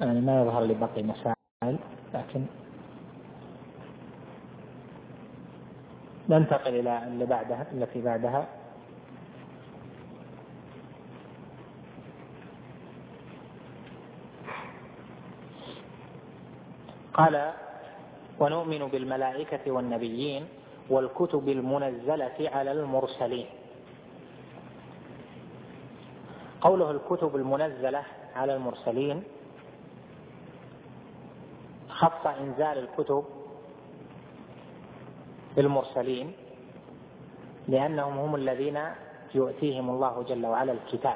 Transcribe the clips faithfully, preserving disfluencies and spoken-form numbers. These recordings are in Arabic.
يعني ما يظهر لي بقي مسائل، لكن ننتقل إلى اللي بعدها التي بعدها. قال: ونؤمن بالملائكة والنبيين والكتب المنزلة على المرسلين. قوله الكتب المنزلة على المرسلين خص إنزال الكتب بالمرسلين لأنهم هم الذين يؤتيهم الله جل وعلا الكتاب،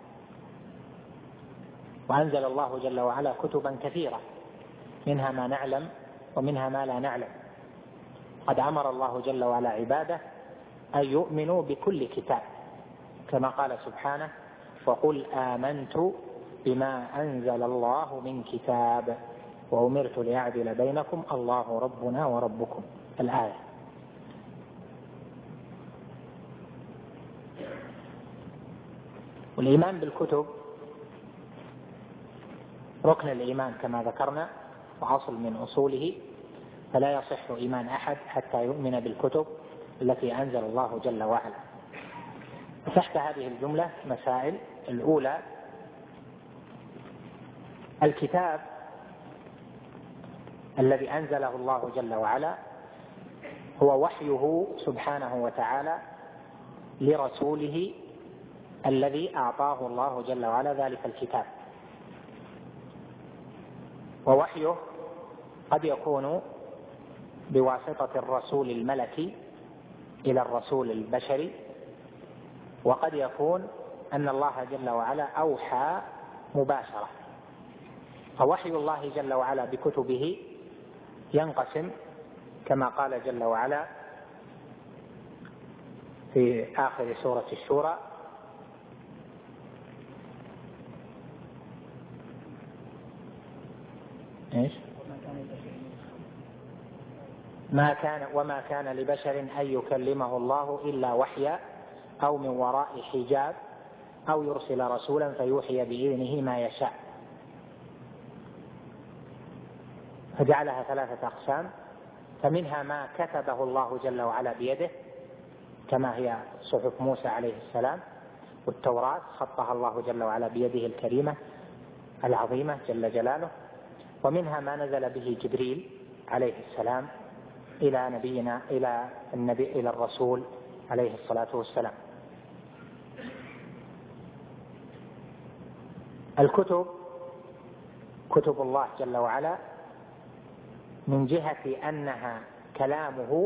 وأنزل الله جل وعلا كتبا كثيرة منها ما نعلم ومنها ما لا نعلم. قد أمر الله جل وعلا عباده أن يؤمنوا بكل كتاب كما قال سبحانه: وقل آمنت بما أنزل الله من كتاب وأمرت لأعدل بينكم الله ربنا وربكم، الآية. والإيمان بالكتب ركن الإيمان كما ذكرنا وأصل من أصوله، فلا يصح إيمان أحد حتى يؤمن بالكتب التي أنزل الله جل وعلا. تحت هذه الجملة مسائل. الأولى: الكتاب الذي أنزله الله جل وعلا هو وحيه سبحانه وتعالى لرسوله الذي أعطاه الله جل وعلا ذلك الكتاب. ووحيه قد يكون بواسطة الرسول الملكي إلى الرسول البشري، وقد يكون أن الله جل وعلا أوحى مباشرة. فوحي الله جل وعلا بكتبه ينقسم كما قال جل وعلا في آخر سورة الشورى: إيش؟ ما كان وما كان لبشر أن يكلمه الله إلا وحيا أو من وراء حجاب أو يرسل رسولا فيوحي بإذنه ما يشاء. فجعلها ثلاثة أقسام، فمنها ما كتبه الله جل وعلا بيده كما هي صحف موسى عليه السلام، والتوراة خطها الله جل وعلا بيده الكريمة العظيمة جل جلاله. ومنها ما نزل به جبريل عليه السلام إلى نبينا إلى النبي إلى الرسول عليه الصلاة والسلام. الكتب كتب الله جل وعلا من جهة أنها كلامه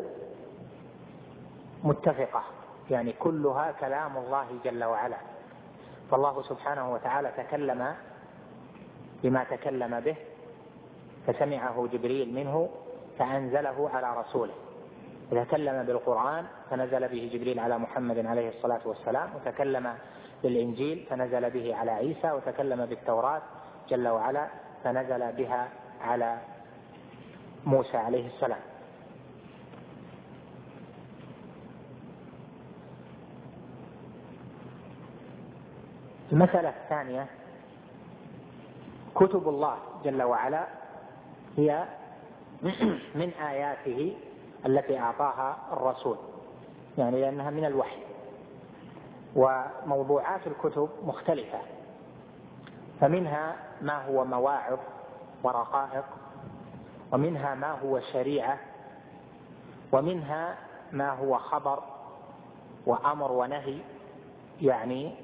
متفقة، يعني كلها كلام الله جل وعلا. فالله سبحانه وتعالى تكلم بما تكلم به فسمعه جبريل منه فأنزله على رسوله، وتكلم بالقرآن فنزل به جبريل على محمد عليه الصلاة والسلام، وتكلم بالإنجيل فنزل به على عيسى، وتكلم بالتوراة جل وعلا فنزل بها على موسى عليه السلام. المسألة الثانية: كتب الله جل وعلا هي من آياته التي أعطاها الرسول، يعني لأنها من الوحي. وموضوعات الكتب مختلفة، فمنها ما هو مواعظ ورقائق، ومنها ما هو شريعة، ومنها ما هو خبر وأمر ونهي، يعني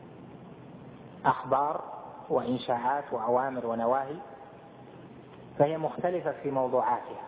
أخبار وإنشاءات وأوامر ونواهي، فهي مختلفة في موضوعاتها.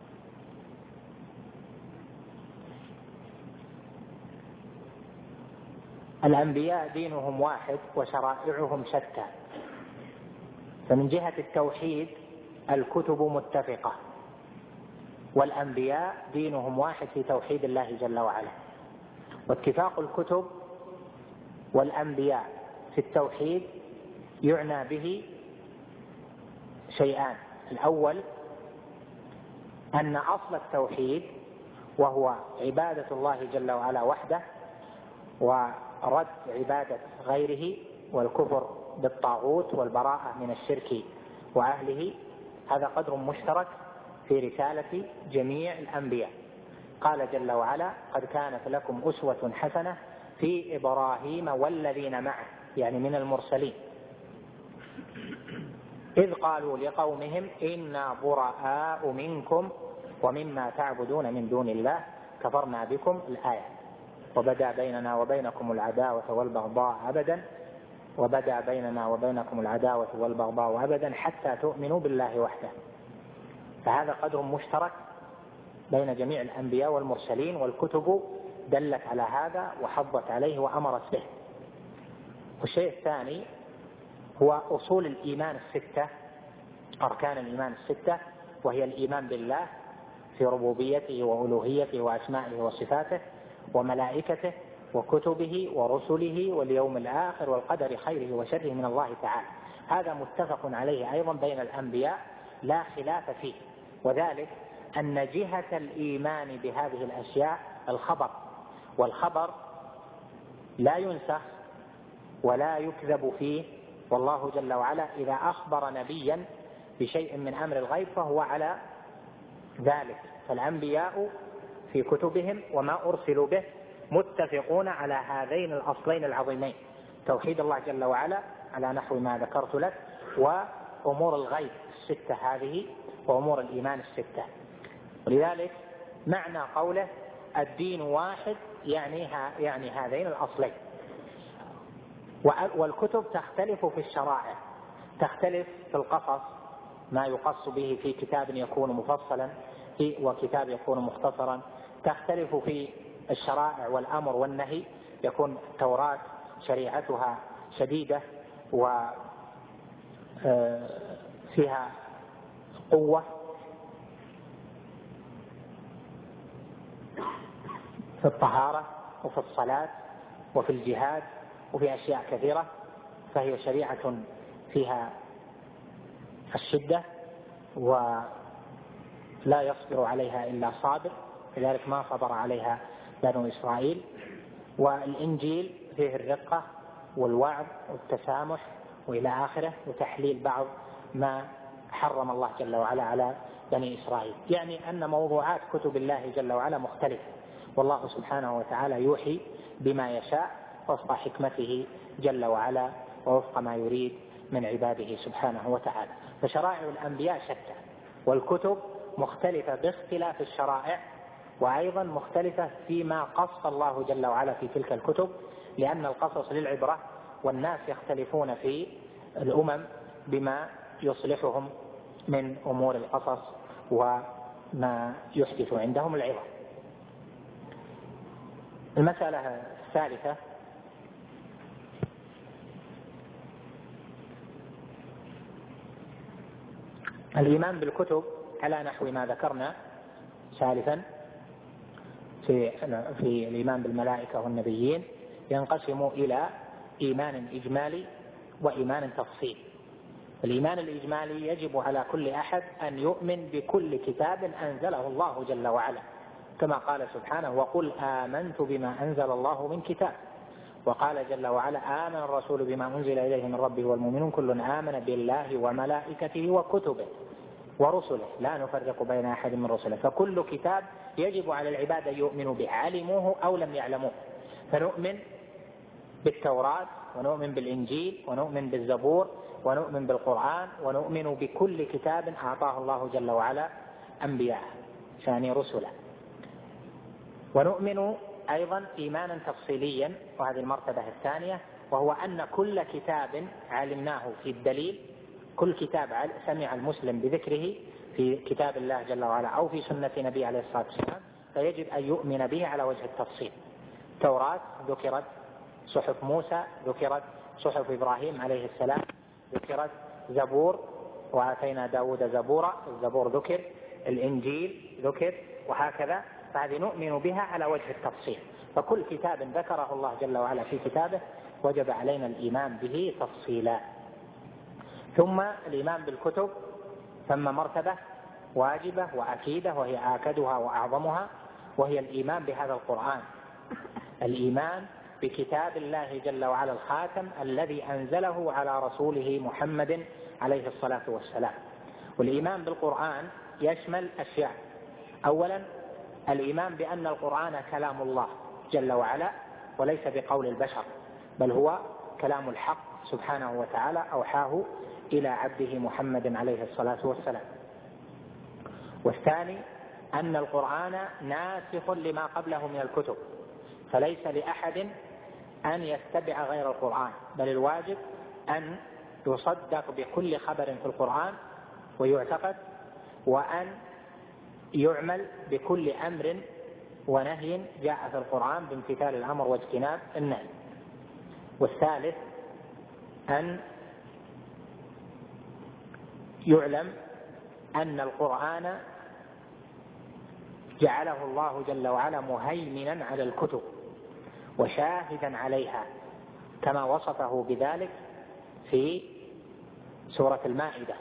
الأنبياء دينهم واحد وشرائعهم شتى، فمن جهة التوحيد الكتب متفقة، والأنبياء دينهم واحد في توحيد الله جل وعلا. واتفاق الكتب والأنبياء في التوحيد يعنى به شيئان: الأول أن أصل التوحيد وهو عبادة الله جل وعلا وحده، ورد عبادة غيره، والكفر بالطاغوت، والبراءة من الشرك وأهله، هذا قدر مشترك في رسالة جميع الأنبياء. قال جل وعلا: قد كانت لكم أسوة حسنة في إبراهيم والذين معه، يعني من المرسلين، إذ قالوا لقومهم إنا براء منكم ومما تعبدون من دون الله كفرنا بكم، الآية. وبدأ بيننا وبينكم العداوة والبغضاء أبدا وبدأ بيننا وبينكم العداوة والبغضاء أبدا حتى تؤمنوا بالله وحده. فهذا قدر مشترك بين جميع الأنبياء والمرسلين، والكتب دلت على هذا وحضت عليه وأمرت به. والشيء الثاني هو أصول الإيمان الستة، أركان الإيمان الستة، وهي الإيمان بالله في ربوبيته وألوهيته وأسمائه وصفاته وملائكته وكتبه ورسله واليوم الآخر والقدر خيره وشره من الله تعالى. هذا متفق عليه أيضا بين الأنبياء لا خلاف فيه، وذلك أن جهة الإيمان بهذه الأشياء الخبر، والخبر لا ينسخ ولا يكذب فيه، والله جل وعلا إذا أخبر نبيا بشيء من أمر الغيب فهو على ذلك. فالأنبياء في كتبهم وما أرسلوا به متفقون على هذين الأصلين العظيمين: توحيد الله جل وعلا على نحو ما ذكرت لك، وأمور الغيب الستة هذه، وأمور الإيمان الستة. ولذلك معنى قوله الدين واحد يعني, يعني هذين الأصلين. والكتب تختلف في الشرائع، تختلف في القصص، ما يقص به في كتاب يكون مفصلا وكتاب يكون مختصرا، تختلف في الشرائع والأمر والنهي، يكون التوراة شريعتها شديدة وفيها قوة في الطهارة وفي الصلاة وفي الجهاد وفي أشياء كثيرة، فهي شريعة فيها الشدة ولا يصبر عليها إلا صابر، لذلك ما صبر عليها بنو إسرائيل. والإنجيل فيه الرقة والوعظ والتسامح وإلى آخره، وتحليل بعض ما حرم الله جل وعلا على بني إسرائيل. يعني أن موضوعات كتب الله جل وعلا مختلفة، والله سبحانه وتعالى يوحي بما يشاء وفق حكمته جل وعلا ووفق ما يريد من عباده سبحانه وتعالى. فشرائع الأنبياء شتى، والكتب مختلفة باختلاف الشرائع، وأيضا مختلفة فيما قص الله جل وعلا في تلك الكتب، لأن القصص للعبرة، والناس يختلفون في الأمم بما يصلحهم من أمور القصص وما يحدث عندهم العبر. المسألة الثالثة الإيمان بالكتب على نحو ما ذكرنا سالفا في, في الإيمان بالملائكة والنبيين ينقسم إلى إيمان إجمالي وإيمان تفصيلي. الإيمان الإجمالي يجب على كل أحد أن يؤمن بكل كتاب أنزله الله جل وعلا، كما قال سبحانه: وقل آمنت بما أنزل الله من كتاب. وقال جل وعلا: آمن الرسول بما أنزل إليه من ربه والمؤمنون كل آمن بالله وملائكته وكتبه ورسله لا نفرق بين أحد من رسله. فكل كتاب يجب على العباد أن يؤمنوا به، علموه أو لم يعلموه. فنؤمن بالتوراة ونؤمن بالإنجيل ونؤمن بالزبور ونؤمن بالقرآن ونؤمن بكل كتاب أعطاه الله جل وعلا أنبياء ثاني رسلا. ونؤمن أيضا إيمانا تفصيليا، وهذه المرتبة الثانية، وهو أن كل كتاب علمناه في الدليل، كل كتاب سمع المسلم بذكره في كتاب الله جل وعلا أو في سنة نبي عليه الصلاة والسلام، فيجب أن يؤمن به على وجه التفصيل. التوراة ذكرت، صحف موسى ذكرت، صحف إبراهيم عليه السلام ذكرت، زبور وآتينا داود زبورا الزبور ذكر، الإنجيل ذكر، وهكذا. فهذه نؤمن بها على وجه التفصيل. فكل كتاب ذكره الله جل وعلا في كتابه وجب علينا الإيمان به تفصيلا. ثم الإيمان بالكتب ثم مرتبة واجبة وأكيدة، وهي آكدها وأعظمها، وهي الإيمان بهذا القرآن، الإيمان بكتاب الله جل وعلا الخاتم الذي أنزله على رسوله محمد عليه الصلاة والسلام. والإيمان بالقرآن يشمل أشياء: أولا الإيمان بأن القرآن كلام الله جل وعلا وليس بقول البشر، بل هو كلام الحق سبحانه وتعالى أوحاه إلى عبده محمد عليه الصلاة والسلام. والثاني أن القرآن ناسخ لما قبله من الكتب، فليس لأحد أن يتبع غير القرآن، بل الواجب أن يصدق بكل خبر في القرآن ويعتقد، وأن يعمل بكل أمر ونهي جاء في القرآن بامتثال الأمر واجتناب النهي. والثالث أن يعلم أن القرآن جعله الله جل وعلا مهيمنا على الكتب وشاهدا عليها، كما وصفه بذلك في سورة المائدة.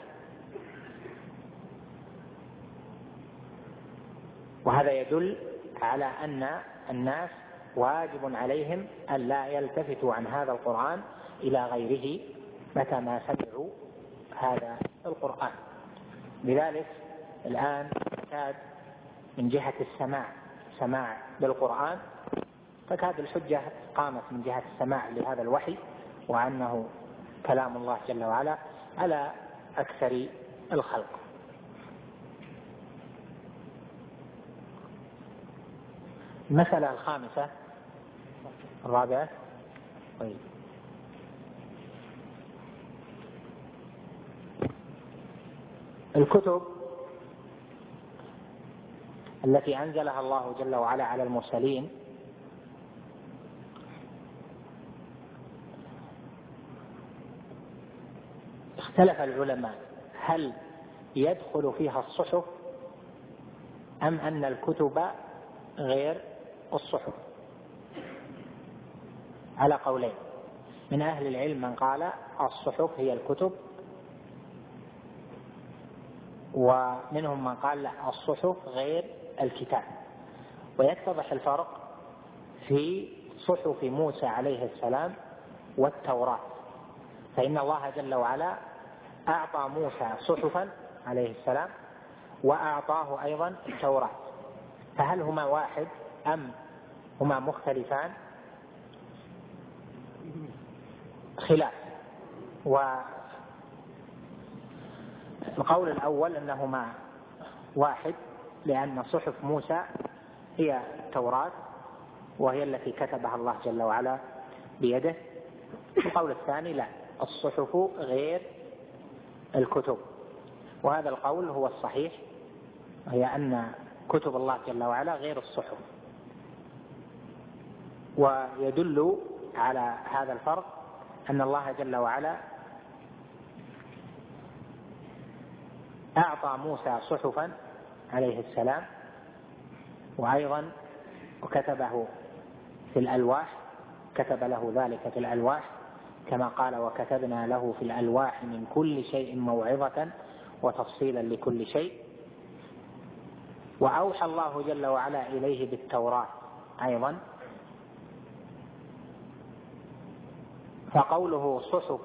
وهذا يدل على أن الناس واجب عليهم أن لا يلتفتوا عن هذا القرآن إلى غيره متى ما سمعوا هذا القرآن. لذلك الآن كاد من جهة السماع سماع بالقرآن، فكاد الحجة قامت من جهة السماع لهذا الوحي وأنه كلام الله جل وعلا على أكثر الخلق. المسألة الخامسة الرابعة طيب. الكتب التي أنزلها الله جل وعلا على المرسلين اختلف العلماء هل يدخل فيها الصحف أم أن الكتب غير الصحف، على قولين. من أهل العلم من قال الصحف هي الكتب، ومنهم من قال لا، الصحف غير الكتاب. ويتضح الفرق في صحف موسى عليه السلام والتوراة، فإن الله جل وعلا أعطى موسى صحفا عليه السلام وأعطاه أيضا التوراة، فهل هما واحد أم هما مختلفان؟ خلاف. والقول الأول أنهما واحد، لأن صحف موسى هي التوراة وهي التي كتبها الله جل وعلا بيده. القول الثاني لا، الصحف غير الكتب، وهذا القول هو الصحيح، وهي أن كتب الله جل وعلا غير الصحف. ويدل على هذا الفرق أن الله جل وعلا أعطى موسى صحفا عليه السلام، وأيضا وكتبه في الألواح، كتب له ذلك في الألواح كما قال: وكتبنا له في الألواح من كل شيء موعظة وتفصيلا لكل شيء. وأوحى الله جل وعلا إليه بالتوراة أيضا، فقوله صحف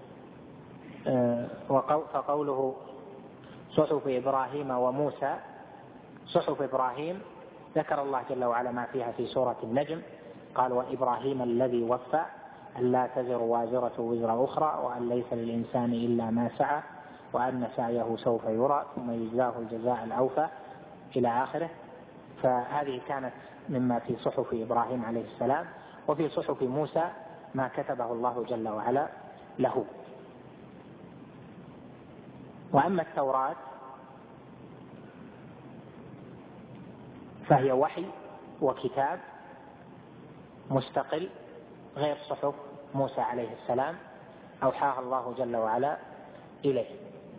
فقوله صحف إبراهيم وموسى، صحف إبراهيم ذكر الله جل وعلا ما فيها في سورة النجم، قال: وإبراهيم الذي وفى أن لا تزر وازرة وزر أخرى وأن ليس للإنسان إلا ما سعى وأن سعيه سوف يرى ثم يجزاه الجزاء الأوفى إلى آخره. فهذه كانت مما في صحف إبراهيم عليه السلام. وفي صحف موسى ما كتبه الله جل وعلا له. وأما التوراة فهي وحي وكتاب مستقل غير صحف موسى عليه السلام، أوحاها الله جل وعلا إليه.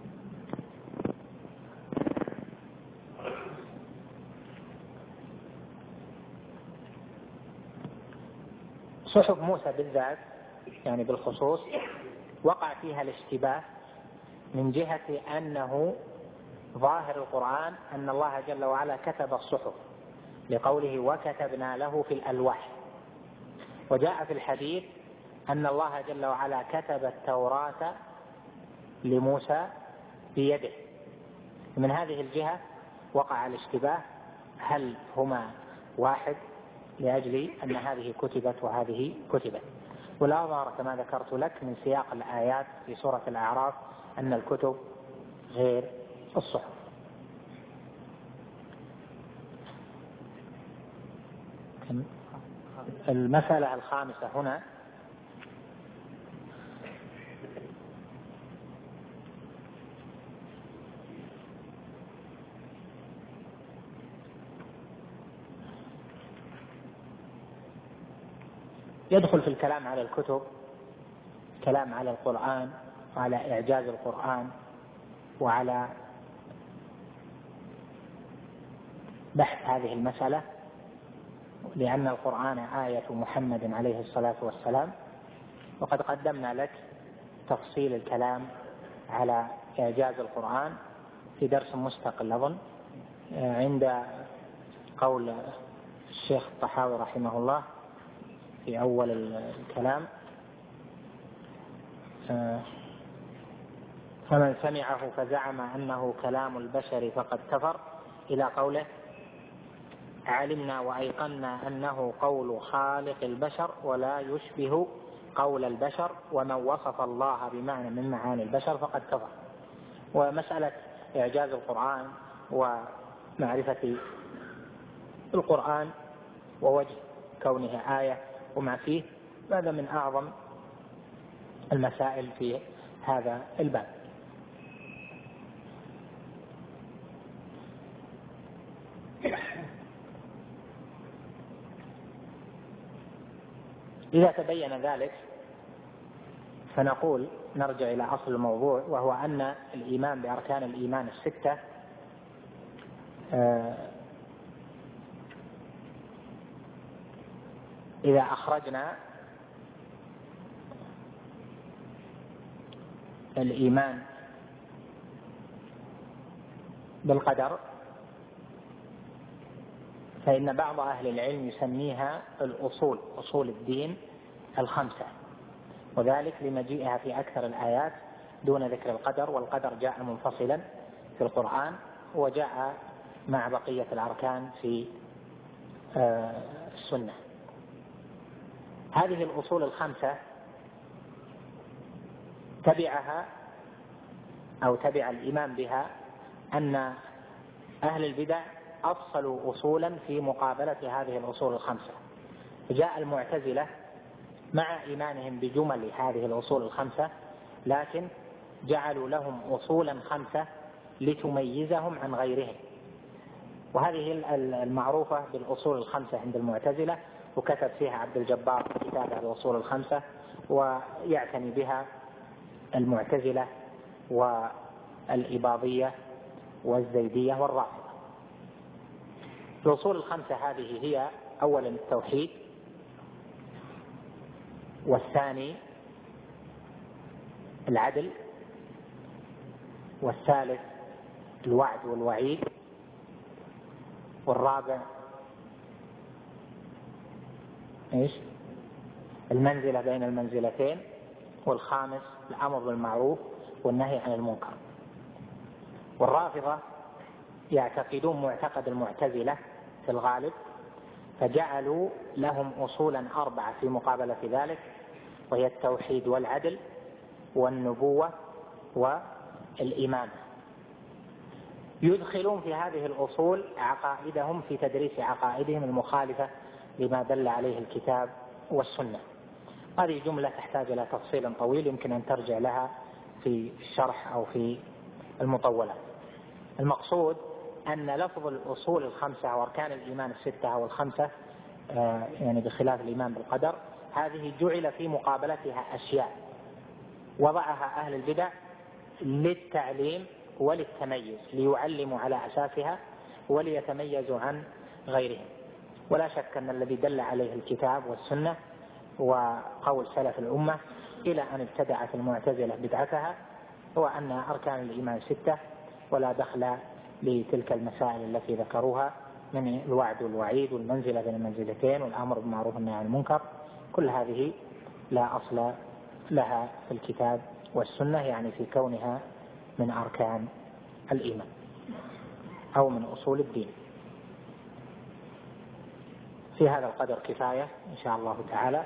صحف موسى بالذات يعني بالخصوص وقع فيها الاشتباه من جهة أنه ظاهر القرآن أن الله جل وعلا كتب الصحف لقوله: وكتبنا له في الألواح، وجاء في الحديث أن الله جل وعلا كتب التوراة لموسى بيده. من هذه الجهة وقع الاشتباه، هل هما واحد لأجل أن هذه كتبت وهذه كتبت؟ ولا ظهر كما ذكرت لك من سياق الآيات في سورة الأعراف أن الكتب غير الصحف. المسألة الخامسة هنا يدخل في الكلام على الكتب كلام على القرآن وعلى إعجاز القرآن وعلى بحث هذه المسألة، لأن القرآن آية محمد عليه الصلاة والسلام. وقد قدمنا لك تفصيل الكلام على إعجاز القرآن في درس مستقل أظن عند قول الشيخ الطحاوي رحمه الله في أول الكلام: فمن سمعه فزعم أنه كلام البشر فقد كفر، إلى قوله: علمنا وأيقنا أنه قول خالق البشر ولا يشبه قول البشر، ومن وصف الله بمعنى من معاني البشر فقد كفر. ومسألة إعجاز القرآن ومعرفة القرآن ووجه كونه آية وما فيه، هذا من أعظم المسائل في هذا الباب. إذا تبين ذلك فنقول نرجع إلى أصل الموضوع، وهو أن الإيمان بأركان الإيمان الستة إذا أخرجنا الإيمان بالقدر فإن بعض أهل العلم يسميها الأصول، أصول الدين الخمسة، وذلك لمجيئها في أكثر الآيات دون ذكر القدر، والقدر جاء منفصلا في القرآن وجاء مع بقية الأركان في السنة. هذه الأصول الخمسة تبعها أو تبع الإيمان بها أن أهل البدع أفصلوا أصولا في مقابلة هذه الأصول الخمسة. جاء المعتزلة مع إيمانهم بجمل هذه الأصول الخمسة، لكن جعلوا لهم أصولا خمسة لتميزهم عن غيرهم، وهذه المعروفة بالأصول الخمسة عند المعتزلة، وكتب فيها عبد الجبار كتابه الأصول الخمسة، ويعتني بها المعتزلة والإباضية والزيدية والرافضة. الأصول الخمسة هذه هي: أولا التوحيد، والثاني العدل، والثالث الوعد والوعيد، والرابع إيش؟ المنزلة بين المنزلتين، والخامس الأمر بالمعروف والنهي عن المنكر. والرافضة يعتقدون معتقد المعتزلة في الغالب، فجعلوا لهم أصولا أربعة في مقابلة ذلك، وهي التوحيد والعدل والنبوة والإمامة. يدخلون في هذه الأصول عقائدهم في تدريس عقائدهم المخالفة لما دل عليه الكتاب والسنة. هذه جملة تحتاج إلى تفصيل طويل يمكن أن ترجع لها في الشرح أو في المطولات. المقصود أن لفظ الأصول الخمسة وأركان الإيمان الستة أو الخمسة يعني بخلاف الإيمان بالقدر، هذه جعل في مقابلتها أشياء وضعها أهل البدع للتعليم وللتميز، ليعلموا على أساسها وليتميزوا عن غيرهم. ولا شك أن الذي دل عليه الكتاب والسنة وقول سلف الأمة إلى أن ابتدعت المعتزلة بدعتها هو أن أركان الإيمان ستة، ولا دخل لتلك المسائل التي ذكروها من الوعد والوعيد والمنزلة بين المنزلتين والأمر بالمعروف والنهي عن المنكر. كل هذه لا أصل لها في الكتاب والسنة، يعني في كونها من أركان الإيمان أو من أصول الدين. في هذا القدر كفاية إن شاء الله تعالى.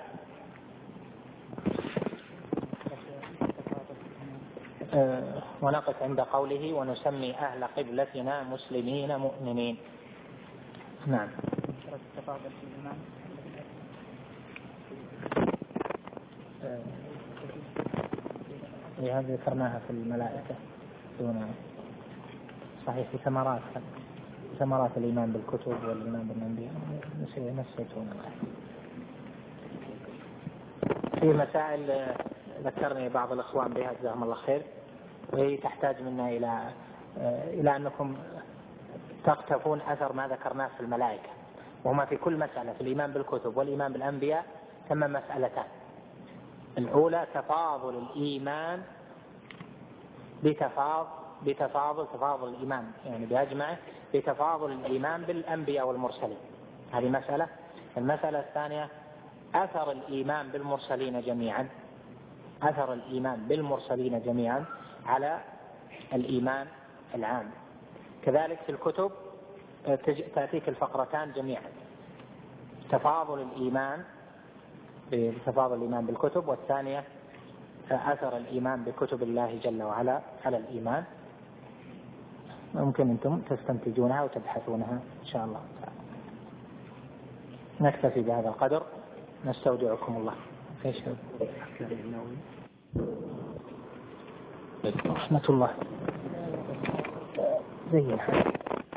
أه ونقف عند قوله ونسمي أهل قبلتنا مسلمين مؤمنين. نعم. هذه ذكرناها في الملائكة دون صحيح في ثمرات ثمرات الإيمان بالكتب والإيمان بالأنبياء نسيتون. في مسائل ذكرني بعض الإخوان بها جزاهم الله خير، وهي تحتاج منا إلى إلى أنكم تقتفون أثر ما ذكرناه في الملائكة، وهما في كل مسألة في الإيمان بالكتب والإيمان بالأنبياء ثم مسألتان. الأولى تفاضل الإيمان بتفاضل بتفاضل تفاضل الإيمان يعني بأجمعه بتفاضل الإيمان بالأنبياء والمرسلين، هذه مسألة. المسألة الثانية أثر الإيمان بالمرسلين جميعا أثر الإيمان بالمرسلين جميعا على الإيمان العام. كذلك في الكتب تأتيك الفقرتان جميعا، تفاضل الإيمان بتفاضل الإيمان بالكتب، والثانية أثر الإيمان بكتب الله جل وعلا على الإيمان. ممكن أنتم تستنتجونها وتبحثونها إن شاء الله. نكتفي بهذا القدر، نستودعكم الله. ايش رحمة الله زي الحال.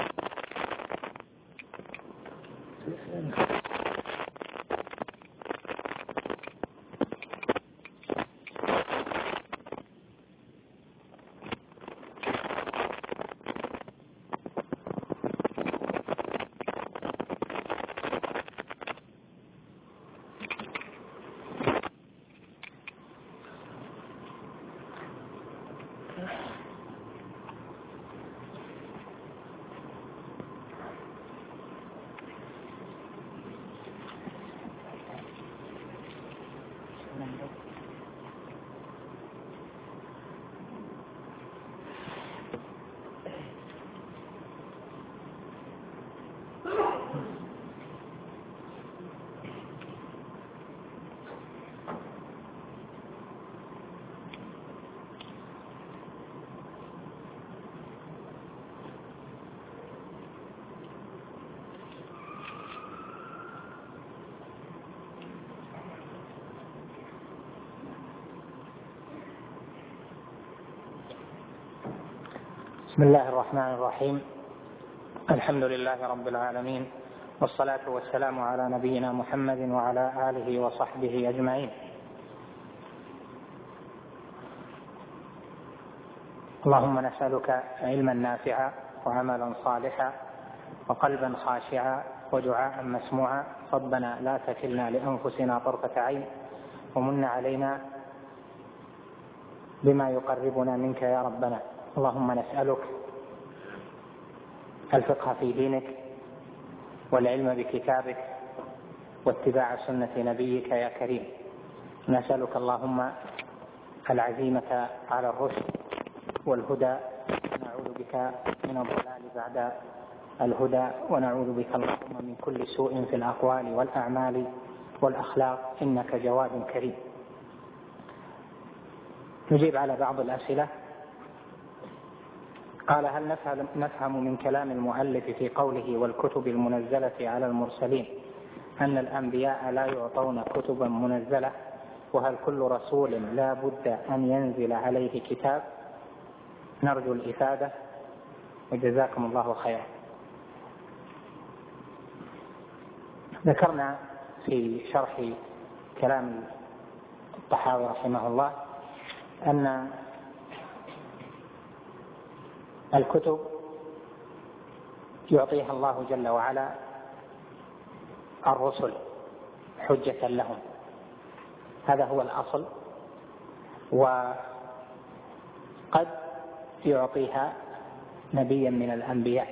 بسم الله الرحمن الرحيم. الحمد لله رب العالمين، والصلاة والسلام على نبينا محمد وعلى آله وصحبه أجمعين. اللهم نسألك علما نافعا وعملا صالحا وقلبا خاشعا ودعاء مسموعا. ربنا لا تكلنا لأنفسنا طرفة عين، ومن علينا بما يقربنا منك يا ربنا. اللهم نسألك الفقه في دينك والعلم بكتابك واتباع سنة نبيك يا كريم. نسألك اللهم العزيمة على الرشد والهدى، ونعوذ بك من الضلال بعد الهدى، ونعوذ بك اللهم من كل سوء في الأقوال والأعمال والأخلاق، إنك جواد كريم. نجيب على بعض الأسئلة. قال: هل نفهم من كلام المؤلف في قوله والكتب المنزلة على المرسلين أن الأنبياء لا يعطون كتبا منزلة؟ وهل كل رسول لا بد أن ينزل عليه كتاب؟ نرجو الإفادة وجزاكم الله خيرا. ذكرنا في شرح كلام الطحاوي رحمه الله أن الكتب يعطيها الله جل وعلا الرسل حجة لهم، هذا هو الأصل، وقد يعطيها نبيا من الأنبياء.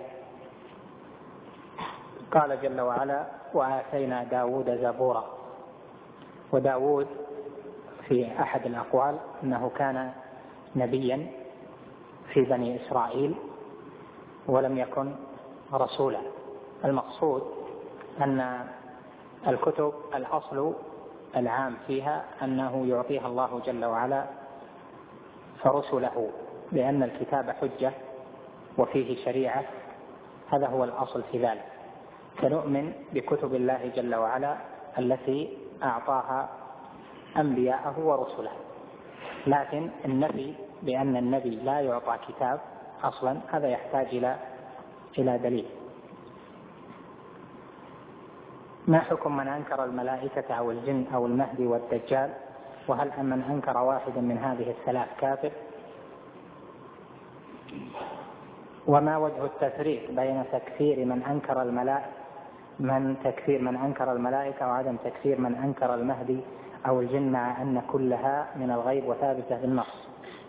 قال جل وعلا: وآتينا داود زبورا. وداود في أحد الأقوال أنه كان نبيا في بني إسرائيل ولم يكن رسولا. المقصود أن الكتب الأصل العام فيها أنه يعطيها الله جل وعلا فرسله، لأن الكتاب حجة وفيه شريعة، هذا هو الأصل في ذلك. فنؤمن بكتب الله جل وعلا التي أعطاها أنبياءه ورسله، لكن النفي بأن النبي لا يعطى كتاب أصلا هذا يحتاج إلى إلى دليل. ما حكم من أنكر الملائكة أو الجن أو المهدي والدجال؟ وهل من أنكر واحدا من هذه الثلاث كافر؟ وما وجه التفريق بين تكفير من أنكر الملائكة من تكفير من أنكر الملائكة وعدم تكفير من أنكر المهدي أو الجن مع أن كلها من الغيب وثابتة بالنص؟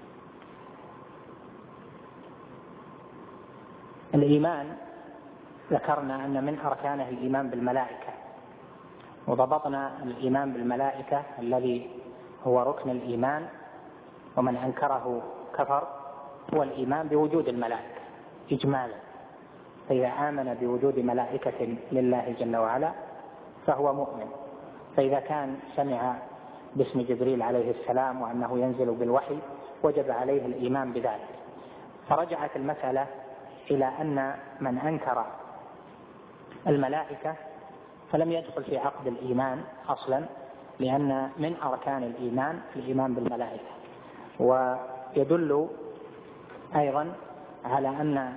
الإيمان ذكرنا أن من أركانه الإيمان بالملائكة، وضبطنا الإيمان بالملائكة الذي هو ركن الإيمان ومن أنكره كفر، هو الإيمان بوجود الملائكة إجمالا. فإذا آمن بوجود ملائكة لله جل وعلا فهو مؤمن. فإذا كان سمع باسم جبريل عليه السلام وأنه ينزل بالوحي وجب عليه الإيمان بذلك. فرجعت المسألة إلى أن من أنكر الملائكة فلم يدخل في عقد الإيمان أصلا، لأن من أركان الإيمان الإيمان بالملائكة. ويدل أيضا على أن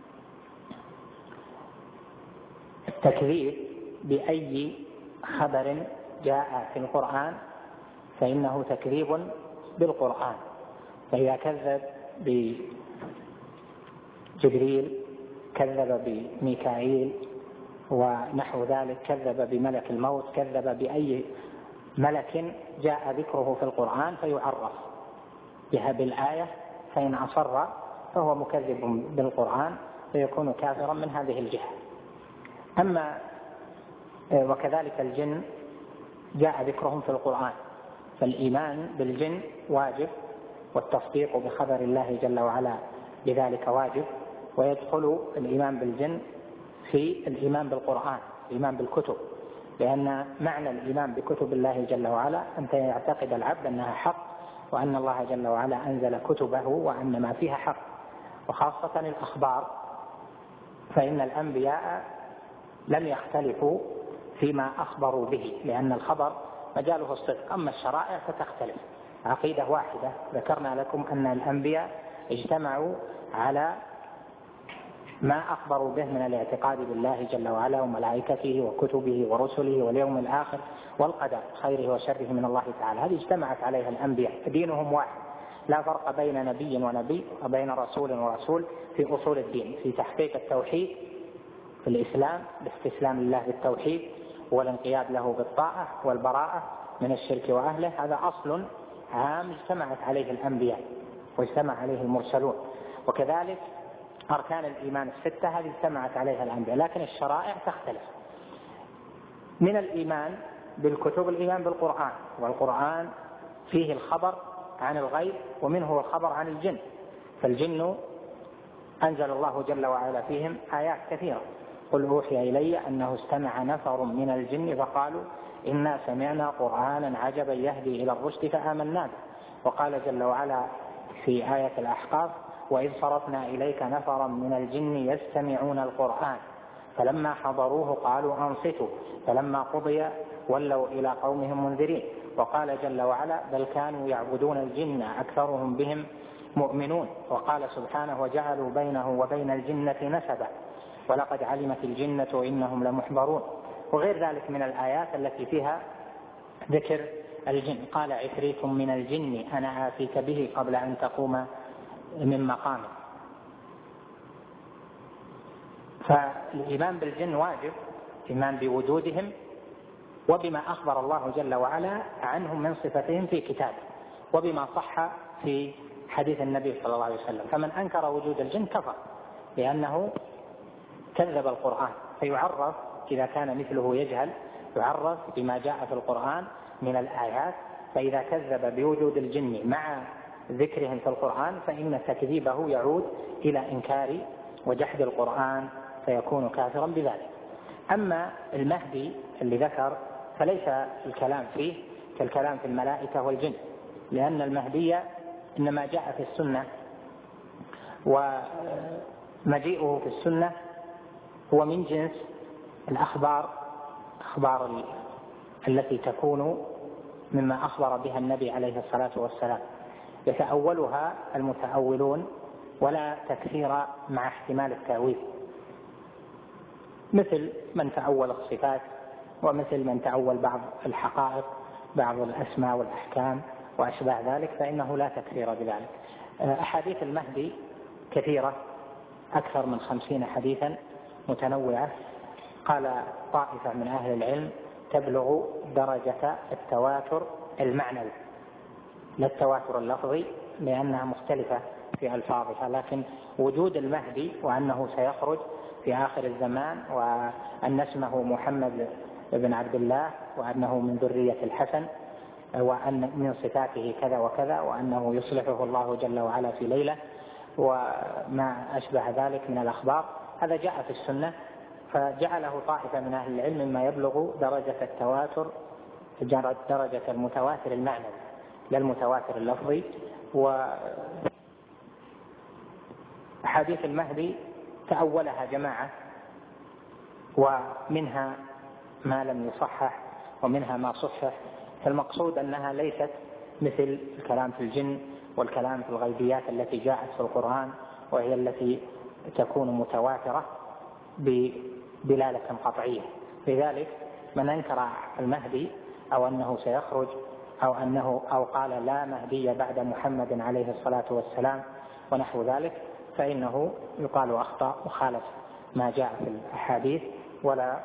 التكذيب بأي خبر جاء في القرآن فإنه تكذيب بالقرآن. فإذا كذب بجبريل كذب بميكائيل ونحو ذلك، كذب بملك الموت، كذب بأي ملك جاء ذكره في القرآن فيعرف بها بالآية، فإن أصر فهو مكذب بالقرآن فيكون كافرا من هذه الجهة. أما وكذلك الجن جاء ذكرهم في القرآن، فالإيمان بالجن واجب، والتصديق بخبر الله جل وعلا بذلك واجب. ويدخل الإيمان بالجن في الإيمان بالقرآن، الإيمان بالكتب، لأن معنى الإيمان بكتب الله جل وعلا أن يعتقد العبد أنها حق، وأن الله جل وعلا أنزل كتبه وأن ما فيها حق. وخاصة الأخبار، فإن الأنبياء لم يختلفوا فيما أخبروا به، لأن الخبر مجاله الصدق. أما الشرائع فتختلف. عقيدة واحدة ذكرنا لكم أن الأنبياء اجتمعوا على ما أخبروا به من الاعتقاد بالله جل وعلا وملائكته وكتبه ورسله واليوم الآخر والقدر خيره وشره من الله تعالى. هذه اجتمعت عليها الأنبياء، دينهم واحد، لا فرق بين نبي ونبي وبين رسول ورسول في أصول الدين، في تحقيق التوحيد في الإسلام باستسلام الله بالتوحيد والانقياد له بالطاعة والبراءة من الشرك وأهله. هذا أصل عام اجتمعت عليه الأنبياء واجتمع عليه المرسلون. وكذلك أركان الإيمان الستة هذه اجتمعت عليها الأنبياء، لكن الشرائع تختلف. من الإيمان بالكتب الإيمان بالقرآن، والقرآن فيه الخبر عن الغيب ومنه الخبر عن الجن. فالجن أنزل الله جل وعلا فيهم آيات كثيرة. قل أوحي إلي أنه استمع نفر من الجن فقالوا إنا سمعنا قرآنا عجبا يهدي إلى الرشد فآمنا به. وقال جل وعلا في آية الأحقاف وإذ صرفنا إليك نفرا من الجن يستمعون القرآن فلما حضروه قالوا أنصتوا فلما قضي ولوا إلى قومهم منذرين. وقال جل وعلا بل كانوا يعبدون الجن أكثرهم بهم مؤمنون. وقال سبحانه وجعلوا بينه وبين الجنة نسبا ولقد علمت الجنة إنهم لمحضرون. وغير ذلك من الآيات التي فيها ذكر الجن. قال عفريت من الجن أنا آتيك به قبل أن تقوم من مقامه. فالإيمان بالجن واجب، إيمان بوجودهم وبما أخبر الله جل وعلا عنهم من صفتهم في كتابه وبما صح في حديث النبي صلى الله عليه وسلم. فمن أنكر وجود الجن كفر لأنه كذب القرآن. فيعرف إذا كان مثله يجهل يعرف بما جاء في القرآن من الآيات، فإذا كذب بوجود الجن مع ذكرهم في القرآن فإن تكذيبه يعود إلى إنكار وجحد القرآن فيكون كافرا بذلك. أما المهدي اللي ذكر فليس الكلام فيه كالكلام في الملائكة والجن، لأن المهدي إنما جاء في السنة، ومجيئه في السنة هو من جنس الأخبار أخبار التي تكون مما أخبر بها النبي عليه الصلاة والسلام، يتأولها المتأولون ولا تكثير مع احتمال التأويل، مثل من تأول الصفات، ومثل من تأول بعض الحقائق، بعض الأسماء والأحكام وأشباه ذلك، فإنه لا تكثير بذلك. أحاديث المهدي كثيرة، أكثر من خمسين حديثا متنوعة، قال طائفة من أهل العلم تبلغ درجة التواتر المعنوي، لا التواتر اللفظي لأنها مختلفة في ألفاظها، لكن وجود المهدي وأنه سيخرج في آخر الزمان، وأن اسمه محمد بن عبد الله، وأنه من ذرية الحسن، وأن من صفاته كذا وكذا، وأنه يصلحه الله جل وعلا في ليلة، وما أشبه ذلك من الأخبار، هذا جاء في السنة، فجعله طائفة من أهل العلم مما يبلغ درجة التواتر، درجة المتواتر المعنوي لا المتواتر اللفظي. وحديث المهدي تأولها جماعة، ومنها ما لم يصحح ومنها ما صحح، فالمقصود أنها ليست مثل الكلام في الجن والكلام في الغيبيات التي جاءت في القرآن، وهي التي تكون متواترة بدلالة قطعية. لذلك من أنكر المهدي أو أنه سيخرج أو أنه أو قال لا مهدي بعد محمد عليه الصلاة والسلام ونحو ذلك، فإنه يقال أخطأ وخالف ما جاء في الأحاديث، ولا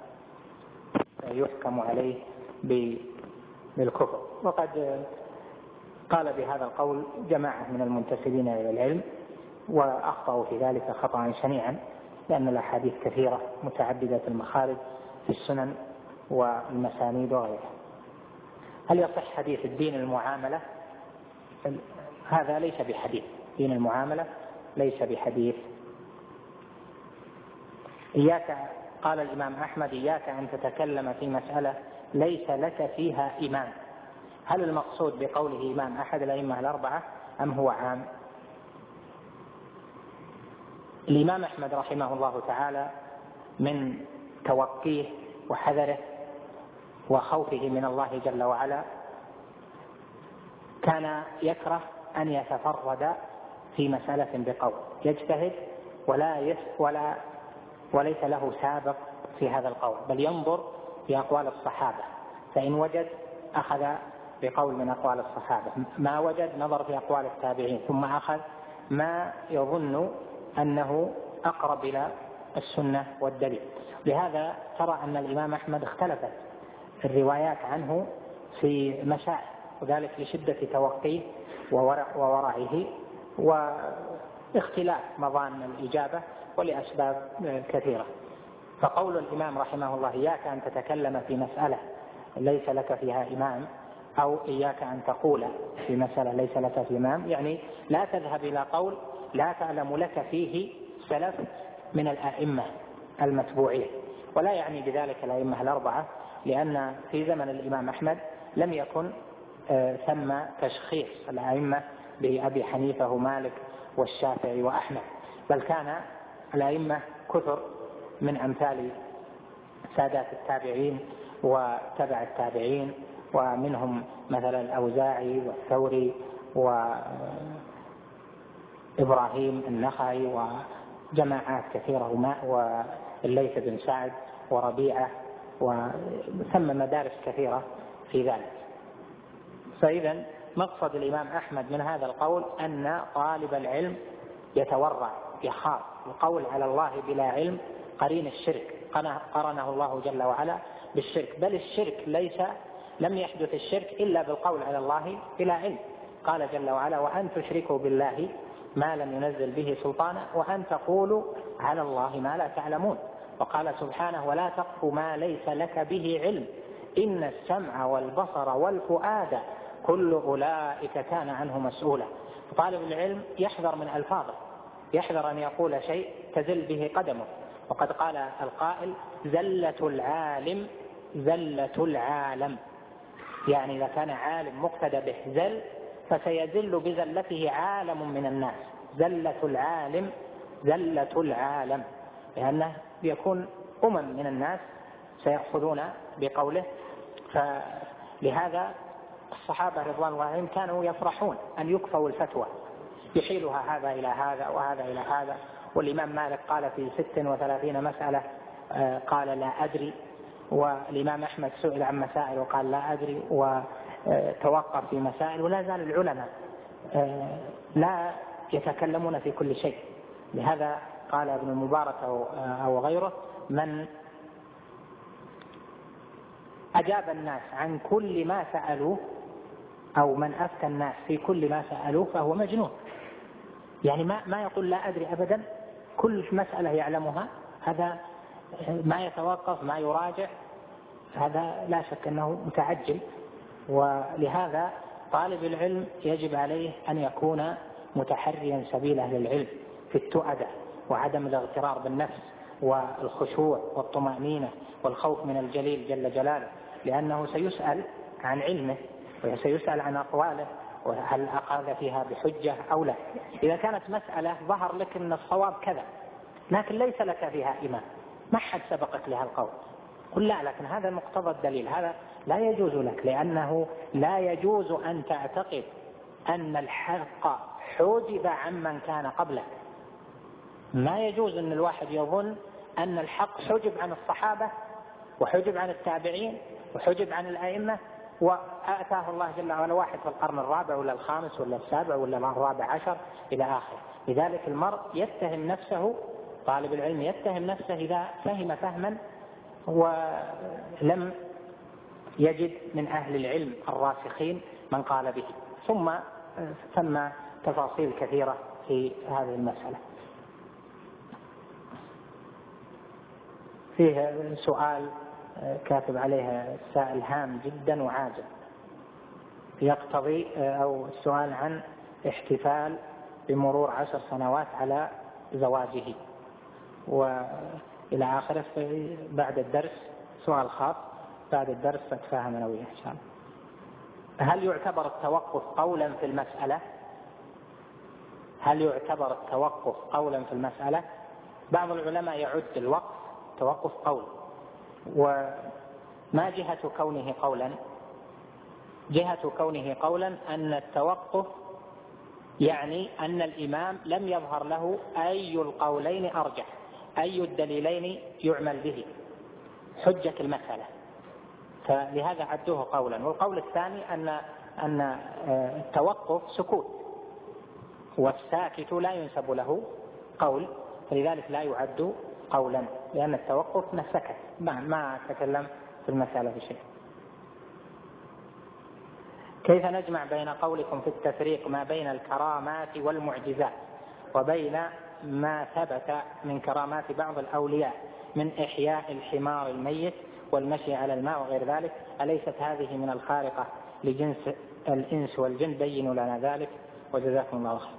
يحكم عليه بالكفر. وقد قال بهذا القول جماعة من المنتسبين إلى العلم، وأخطأوا في ذلك خطأ شنيعا، لأن الأحاديث كثيرة متعددة المخارج في السنن والمسانيد وغيرها. هل يصح حديث الدين المعاملة؟ هذا ليس بحديث، دين المعاملة ليس بحديث. إياك، قال الإمام أحمد: إياك أن تتكلم في مسألة ليس لك فيها إمام. هل المقصود بقوله إمام أحد الأئمة الأربعة أم هو عام؟ الإمام أحمد رحمه الله تعالى من توقيه وحذره وخوفه من الله جل وعلا كان يكره أن يتفرد في مسألة بقول، يجتهد ولا يس ولا وليس له سابق في هذا القول، بل ينظر في أقوال الصحابة، فإن وجد أخذ بقول من أقوال الصحابة، ما وجد نظر في أقوال التابعين، ثم أخذ ما يظن أنه أقرب إلى السنة والدليل. لهذا ترى أن الإمام أحمد اختلفت الروايات عنه في مسائل، وذلك لشدة توقيه وورعه واختلاف مظان الإجابة ولأسباب كثيرة. فقول الإمام رحمه الله: إياك أن تتكلم في مسألة ليس لك فيها إمام، أو إياك أن تقول في مسألة ليس لك في إمام، يعني لا تذهب إلى قول لا تعلم لك فيه سلف من الأئمة المتبوعين، ولا يعني بذلك الأئمة الأربعة، لأن في زمن الإمام أحمد لم يكن ثم تشخيص الأئمة بأبي حنيفة ومالك والشافعي وأحمد، بل كان الأئمة كثر من أمثال سادات التابعين وتبع التابعين، ومنهم مثلا الأوزاعي والثوري وإبراهيم النخعي وجماعات كثيرة، والليث بن سعد وربيعة، وثم مدارس كثيرة في ذلك. فإذا مقصد الإمام أحمد من هذا القول أن طالب العلم يتورع، يخاف القول على الله بلا علم قرين الشرك، قرنه الله جل وعلا بالشرك، بل الشرك ليس لم يحدث الشرك إلا بالقول على الله بلا علم. قال جل وعلا: وأن تشركوا بالله ما لم ينزل به سلطانا وأن تقولوا على الله ما لا تعلمون. وقال سبحانه: ولا تقف ما ليس لك به علم إن السمع والبصر والفؤاد كل أولئك كان عنه مسؤولا. طالب العلم يحذر من ألفاظه، يحذر أن يقول شيء تزل به قدمه. وقد قال القائل: زلة العالم زلة العالم، يعني إذا كان عالم مقتدى به زل فسيزل بزلته عالم من الناس. زلة العالم زلة العالم، لأنه يكون أمم من الناس سيأخذون بقوله. فلهذا الصحابة رضوان الله عليهم كانوا يفرحون أن يكفوا الفتوى، يحيلها هذا إلى هذا وهذا إلى هذا. والإمام مالك قال في ست وثلاثين مسألة قال لا أدري، والإمام أحمد سئل عن مسائل وقال لا أدري، وتوقف في مسائل. ولا زال العلماء لا يتكلمون في كل شيء. لهذا قال ابن المبارك أو غيره: من أجاب الناس عن كل ما سألوه أو من أفتى الناس في كل ما سألوه فهو مجنون. يعني ما ما يقول لا أدري أبدا، كل مسألة يعلمها، هذا ما يتوقف ما يراجع، هذا لا شك أنه متعجل. ولهذا طالب العلم يجب عليه أن يكون متحريا سبيل أهل العلم في التؤدة وعدم الاغترار بالنفس والخشوع والطمأنينة والخوف من الجليل جل جلاله، لأنه سيسأل عن علمه وسيسأل عن أقواله وهل أخذ فيها بحجة أو لا. إذا كانت مسألة ظهر لك أن الصواب كذا لكن ليس لك فيها إمام، ما حد سبقك لها القول، قل لا، لكن هذا مقتضى الدليل، هذا لا يجوز لك، لأنه لا يجوز أن تعتقد أن الحق حجب عمن كان قبلك. ما يجوز أن الواحد يظن أن الحق حجب عن الصحابة وحجب عن التابعين وحجب عن الأئمة وآتاه الله جل وعلا واحد في القرن الرابع ولا الخامس ولا السابع ولا الرابع عشر إلى آخره. لذلك المرء يتهم نفسه، طالب العلم يتهم نفسه إذا فهم فهما ولم يجد من أهل العلم الراسخين من قال به. ثم ثم تفاصيل كثيرة في هذه المسألة. فيه سؤال كاتب عليها السائل هام جدا وعاجل، يقتضي أو السؤال عن احتفال بمرور عشر سنوات على زواجه وإلى آخره. بعد الدرس سؤال خاص، بعد الدرس أتفاهم أنا وياه إن شاء الله. هل يعتبر التوقف قولا في المسألة؟ هل يعتبر التوقف قولا في المسألة؟ بعض العلماء يعد الوقف توقف قول. وما جهة كونه قولا؟ جهة كونه قولا أن التوقف يعني أن الإمام لم يظهر له أي القولين أرجح، أي الدليلين يعمل به حجة المسألة، فلهذا عدوه قولا. والقول الثاني أن أن التوقف سكوت، والساكت لا ينسب له قول، فلذلك لا يعد قولا، لأن التوقف ما سكت، ما, ما تكلم في المسألة بشيء. كيف نجمع بين قولكم في التفريق ما بين الكرامات والمعجزات وبين ما ثبت من كرامات بعض الأولياء من إحياء الحمار الميت والمشي على الماء وغير ذلك؟ أليست هذه من الخارقة لجنس الإنس والجن؟ بينوا لنا ذلك وجزاكم الله خير.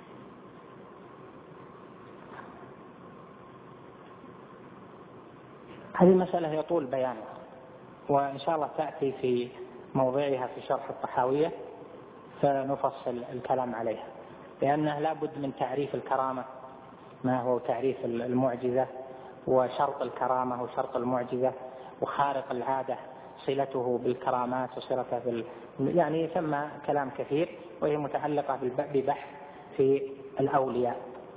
هذه مسألة يطول بيانها، وإن شاء الله تأتي في موضعها في شرح الطحاوية فنفصل الكلام عليها، لأنه لا بد من تعريف الكرامة، ما هو تعريف المعجزة وشرط الكرامة وشرط المعجزة وخارق العادة صلته بالكرامات وصلته بال... يعني ثم كلام كثير، وهي متعلقة ببحث في الأولياء.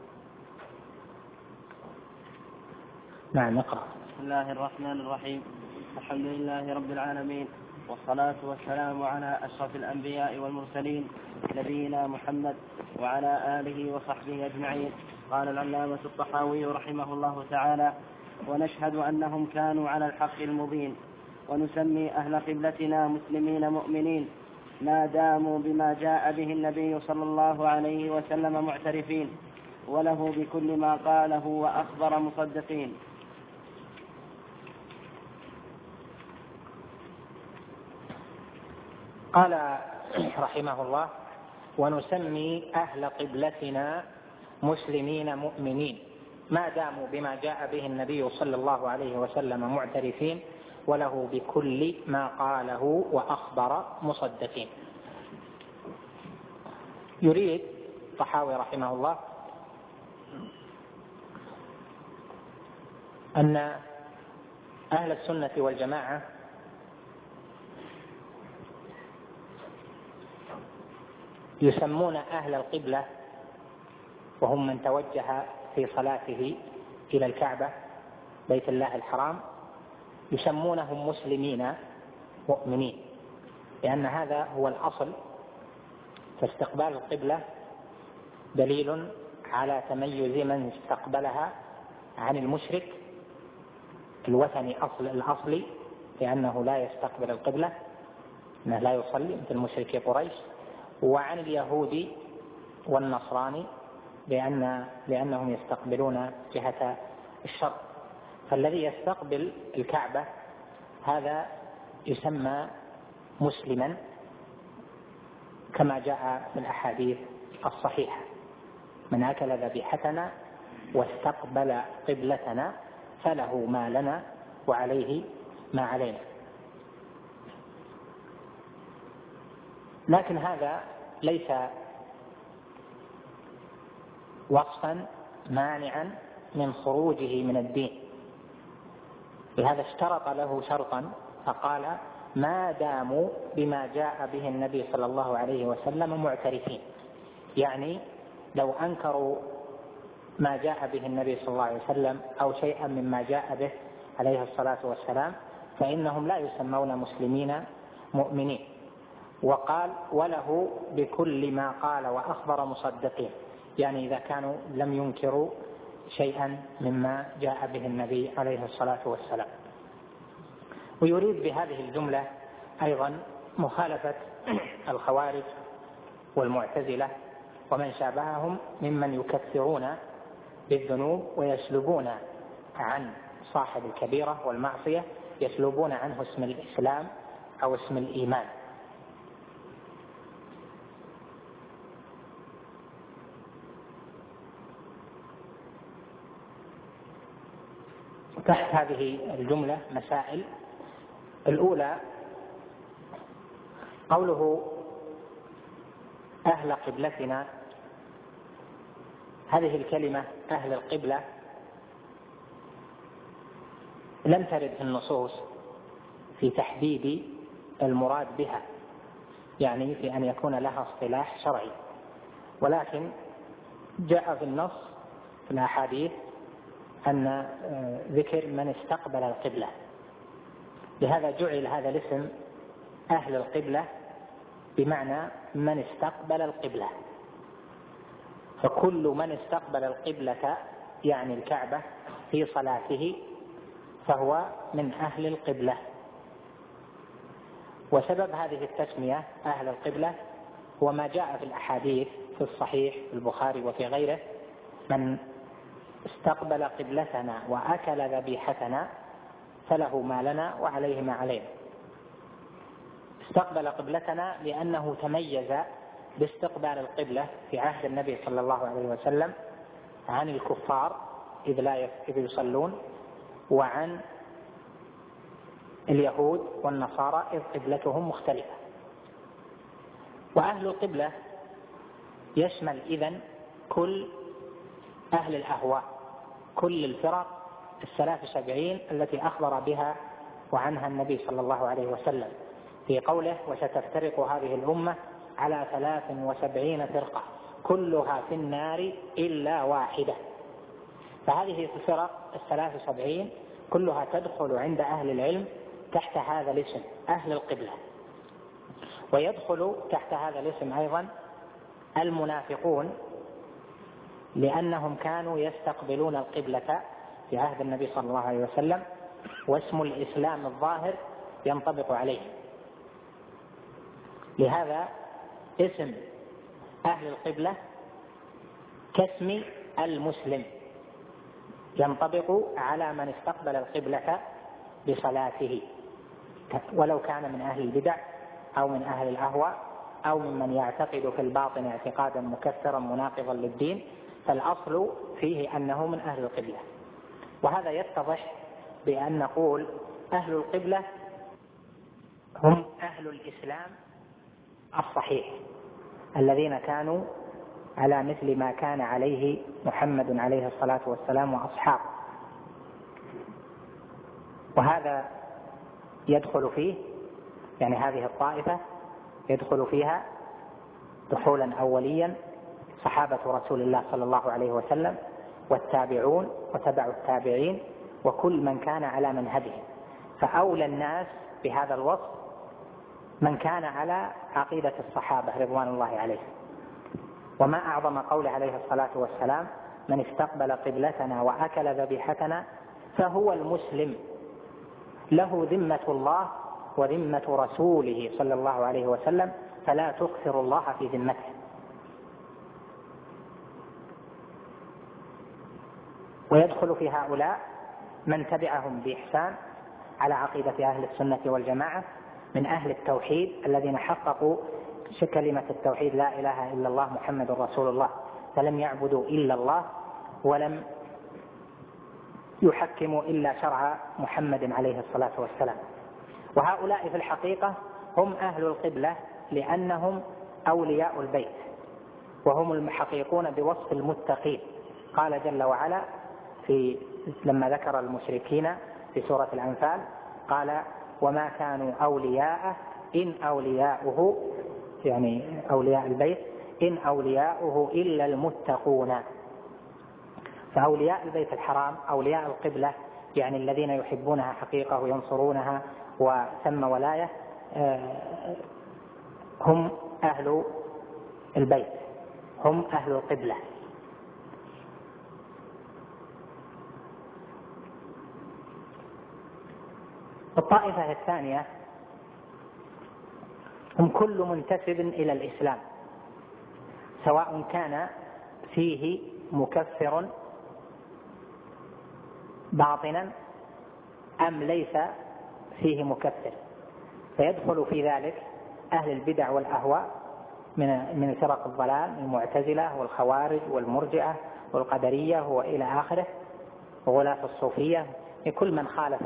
نعم نقرأ. بسم الله الرحمن الرحيم. الحمد لله رب العالمين، والصلاة والسلام على أشرف الأنبياء والمرسلين نبينا محمد وعلى آله وصحبه أجمعين. قال العلامة الطحاوي رحمه الله تعالى: ونشهد أنهم كانوا على الحق المبين، ونسمي أهل قبلتنا مسلمين مؤمنين ما داموا بما جاء به النبي صلى الله عليه وسلم معترفين، وله بكل ما قاله وأخبر مصدقين. قال رحمه الله: ونسمي أهل قبلتنا مسلمين مؤمنين ما داموا بما جاء به النبي صلى الله عليه وسلم معترفين وله بكل ما قاله وأخبر مصدقين. يريد الطحاوي رحمه الله أن أهل السنة والجماعة يسمون أهل القبلة وهم من توجه في صلاته إلى الكعبة بيت الله الحرام يسمونهم مسلمين مؤمنين، لأن هذا هو الأصل. فاستقبال القبلة دليل على تميز من استقبلها عن المشرك الوثني أصل الأصلي، لأنه لا يستقبل القبلة، أنه لا يصلي مثل مشركي قريش، وعن اليهودي والنصراني لأن لأنهم يستقبلون جهة الشرق. فالذي يستقبل الكعبة هذا يسمى مسلما كما جاء في الأحاديث الصحيحة: من أكل ذبيحتنا واستقبل قبلتنا فله ما لنا وعليه ما علينا. لكن هذا ليس وصفا مانعا من خروجه من الدين، لهذا اشترط له شرطا فقال: ما داموا بما جاء به النبي صلى الله عليه وسلم معترفين، يعني لو أنكروا ما جاء به النبي صلى الله عليه وسلم أو شيئا مما جاء به عليه الصلاة والسلام فإنهم لا يسمون مسلمين مؤمنين. وقال: وله بكل ما قال وأخبر مصدقين، يعني إذا كانوا لم ينكروا شيئا مما جاء به النبي عليه الصلاة والسلام. ويريد بهذه الجملة أيضا مخالفة الخوارج والمعتزلة ومن شابههم ممن يكفرون بالذنوب ويسلبون عن صاحب الكبيرة والمعصية يسلبون عنه اسم الإسلام أو اسم الإيمان. تحت هذه الجملة مسائل. الأولى قوله أهل قبلتنا، هذه الكلمة أهل القبلة لم ترد في النصوص في تحديد المراد بها، يعني في أن يكون لها اصطلاح شرعي، ولكن جاء في النص في الأحاديث أن ذكر من استقبل القبلة، لهذا جعل هذا الاسم أهل القبلة بمعنى من استقبل القبلة. فكل من استقبل القبلة يعني الكعبة في صلاته فهو من أهل القبلة. وسبب هذه التسمية أهل القبلة هو ما جاء في الأحاديث في الصحيح في البخاري وفي غيره: من استقبل قبلتنا وأكل ذبيحتنا فله ما لنا وعليه ما علينا. استقبل قبلتنا لأنه تميز باستقبال القبلة في عهد النبي صلى الله عليه وسلم عن الكفار إذ لا إذ يصلون، وعن اليهود والنصارى إذ قبلتهم مختلفة. وأهل القبلة يشمل إذن كل أهل الأهواء، كل الفرق الثلاث وسبعين التي أخبر بها وعنها النبي صلى الله عليه وسلم في قوله: وستفترق هذه الأمة على ثلاث وسبعين فرقة كلها في النار إلا واحدة. فهذه الفرق الثلاث وسبعين كلها تدخل عند أهل العلم تحت هذا الاسم أهل القبلة. ويدخل تحت هذا الاسم أيضا المنافقون، لأنهم كانوا يستقبلون القبلة في عهد النبي صلى الله عليه وسلم، واسم الإسلام الظاهر ينطبق عليه. لهذا اسم أهل القبلة كاسم المسلم ينطبق على من استقبل القبلة بصلاته ولو كان من أهل البدع أو من أهل الأهواء أو ممن يعتقد في الباطن اعتقادا مكفرا مناقضا للدين، فالأصل فيه أنه من أهل القبلة. وهذا يتضح بأن نقول أهل القبلة هم أهل الإسلام الصحيح الذين كانوا على مثل ما كان عليه محمد عليه الصلاة والسلام وأصحابه. وهذا يدخل فيه يعني هذه الطائفة يدخل فيها دخولا أوليا صحابة رسول الله صلى الله عليه وسلم والتابعون وتبع التابعين وكل من كان على منهجه. فأولى الناس بهذا الوصف من كان على عقيدة الصحابة رضوان الله عليهم. وما أعظم قول عليه الصلاة والسلام: من استقبل قبلتنا وأكل ذبيحتنا فهو المسلم له ذمة الله وذمة رسوله صلى الله عليه وسلم فلا تكثر الله في ذمته. ويدخل في هؤلاء من تبعهم بإحسان على عقيدة أهل السنة والجماعة من أهل التوحيد الذين حققوا كلمة التوحيد لا إله إلا الله محمد رسول الله، فلم يعبدوا إلا الله ولم يحكموا إلا شرع محمد عليه الصلاة والسلام. وهؤلاء في الحقيقة هم أهل القبلة لأنهم أولياء البيت وهم المحققون بوصف المتقين. قال جل وعلا في لما ذكر المشركين في سورة الأنفال قال: وما كانوا أولياءه إن أولياؤه يعني أولياء البيت إن أولياؤه إلا المتقون. فأولياء البيت الحرام أولياء القبلة يعني الذين يحبونها حقيقة وينصرونها وثم ولاية هم أهل البيت، هم أهل القبلة. الطائفة الثانية هم كل منتسب إلى الإسلام سواء كان فيه مكفر باطنا أم ليس فيه مكفر، فيدخل في ذلك أهل البدع والأهواء من من فرق الضلال المعتزلة والخوارج والمرجئة والقدرية وإلى آخره وغلاة الصوفية، كل من خالف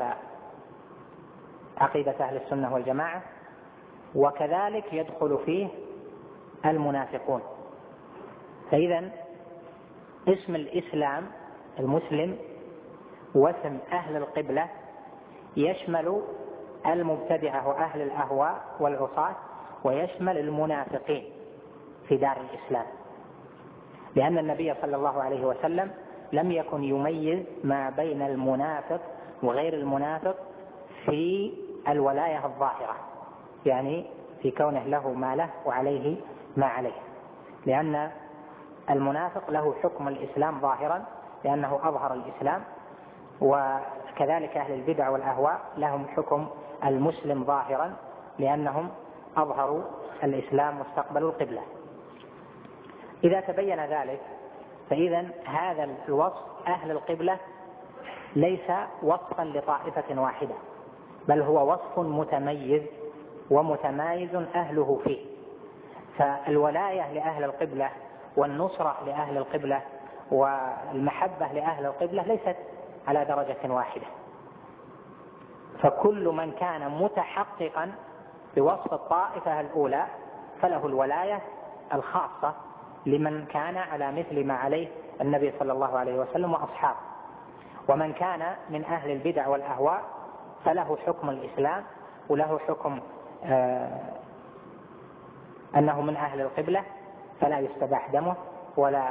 عقيدة أهل السنة والجماعة. وكذلك يدخل فيه المنافقون. فإذا اسم الإسلام المسلم واسم أهل القبلة يشمل المبتدعة وأهل الأهواء والعصاة ويشمل المنافقين في دار الإسلام، لأن النبي صلى الله عليه وسلم لم يكن يميز ما بين المنافق وغير المنافق في الولاية الظاهرة، يعني في كونه له ما له وعليه ما عليه، لأن المنافق له حكم الإسلام ظاهرا لأنه أظهر الإسلام، وكذلك أهل البدع والأهواء لهم حكم المسلم ظاهرا لأنهم أظهروا الإسلام واستقبلوا القبلة. إذا تبين ذلك فإذا هذا الوصف أهل القبلة ليس وصفا لطائفة واحدة، بل هو وصف متميز ومتمايز أهله فيه. فالولاية لأهل القبلة والنصرة لأهل القبلة والمحبة لأهل القبلة ليست على درجة واحدة، فكل من كان متحققا بوصف الطائفة الأولى فله الولاية الخاصة لمن كان على مثل ما عليه النبي صلى الله عليه وسلم وأصحابه. ومن كان من أهل البدع والأهواء فله حكم الإسلام وله حكم آه أنه من أهل القبلة فلا يستباح دمه ولا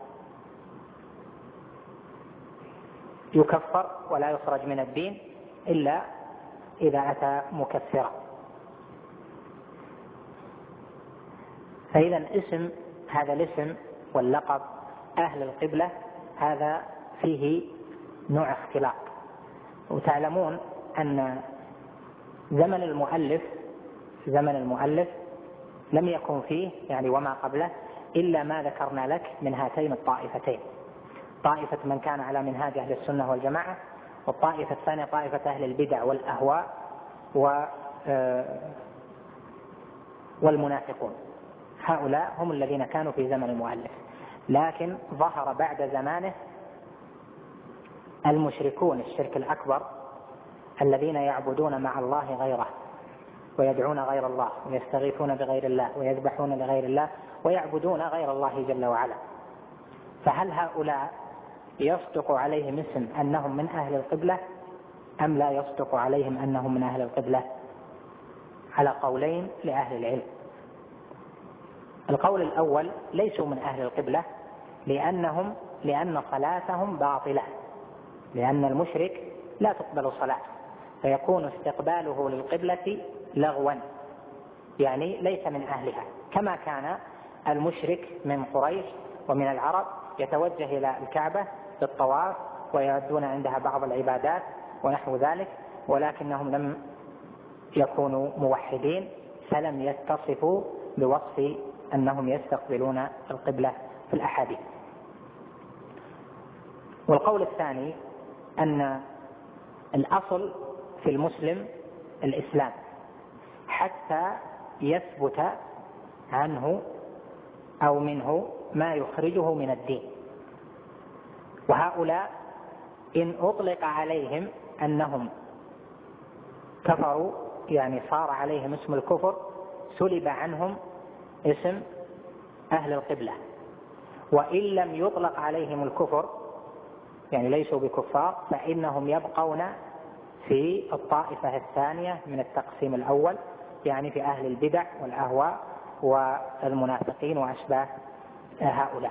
يكفر ولا يخرج من الدين إلا إذا أتى مكفرا. فإذا اسم هذا الاسم واللقب أهل القبلة هذا فيه نوع اختلاط. وتعلمون أن زمن المؤلف زمن المؤلف لم يكن فيه يعني وما قبله إلا ما ذكرنا لك من هاتين الطائفتين، طائفة من كان على منهاج أهل السنة والجماعة، والطائفة الثانية طائفة أهل البدع والأهواء والمنافقون. هؤلاء هم الذين كانوا في زمن المؤلف، لكن ظهر بعد زمانه المشركون الشرك الأكبر الذين يعبدون مع الله غيره ويدعون غير الله ويستغيثون بغير الله ويذبحون لغير الله ويعبدون غير الله جل وعلا. فهل هؤلاء يصدق عليهم اسم أنهم من أهل القبلة أم لا يصدق عليهم أنهم من أهل القبلة؟ على قولين لأهل العلم. القول الأول: ليسوا من أهل القبلة لأنهم لأن صلاتهم باطلة، لأن المشرك لا تقبل صلاة، فيكون استقباله للقبلة لغوا، يعني ليس من أهلها، كما كان المشرك من قريش ومن العرب يتوجه إلى الكعبة بالطواف ويؤدون عندها بعض العبادات ونحو ذلك، ولكنهم لم يكونوا موحدين فلم يتصفوا بوصف أنهم يستقبلون القبلة في الأحاديث. والقول الثاني أن الأصل في المسلم الإسلام حتى يثبت عنه أو منه ما يخرجه من الدين، وهؤلاء إن أطلق عليهم أنهم كفروا يعني صار عليهم اسم الكفر سلب عنهم اسم أهل القبلة، وإن لم يطلق عليهم الكفر يعني ليسوا بكفار فإنهم يبقون في الطائفة الثانية من التقسيم الأول، يعني في أهل البدع والأهواء والمنافقين وأشباه هؤلاء،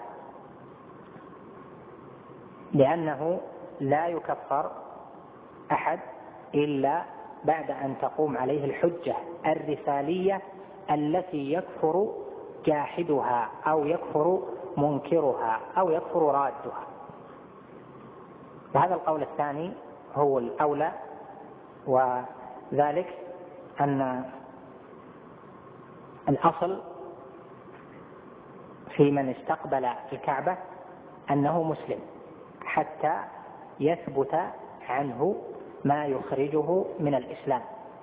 لأنه لا يكفر أحد إلا بعد أن تقوم عليه الحجة الرسالية التي يكفر جاحدها أو يكفر منكرها أو يكفر رادها. وهذا القول الثاني هو الأولى، وذلك أن الأصل في من استقبل الكعبة أنه مسلم حتى يثبت عنه ما يخرجه من الإسلام.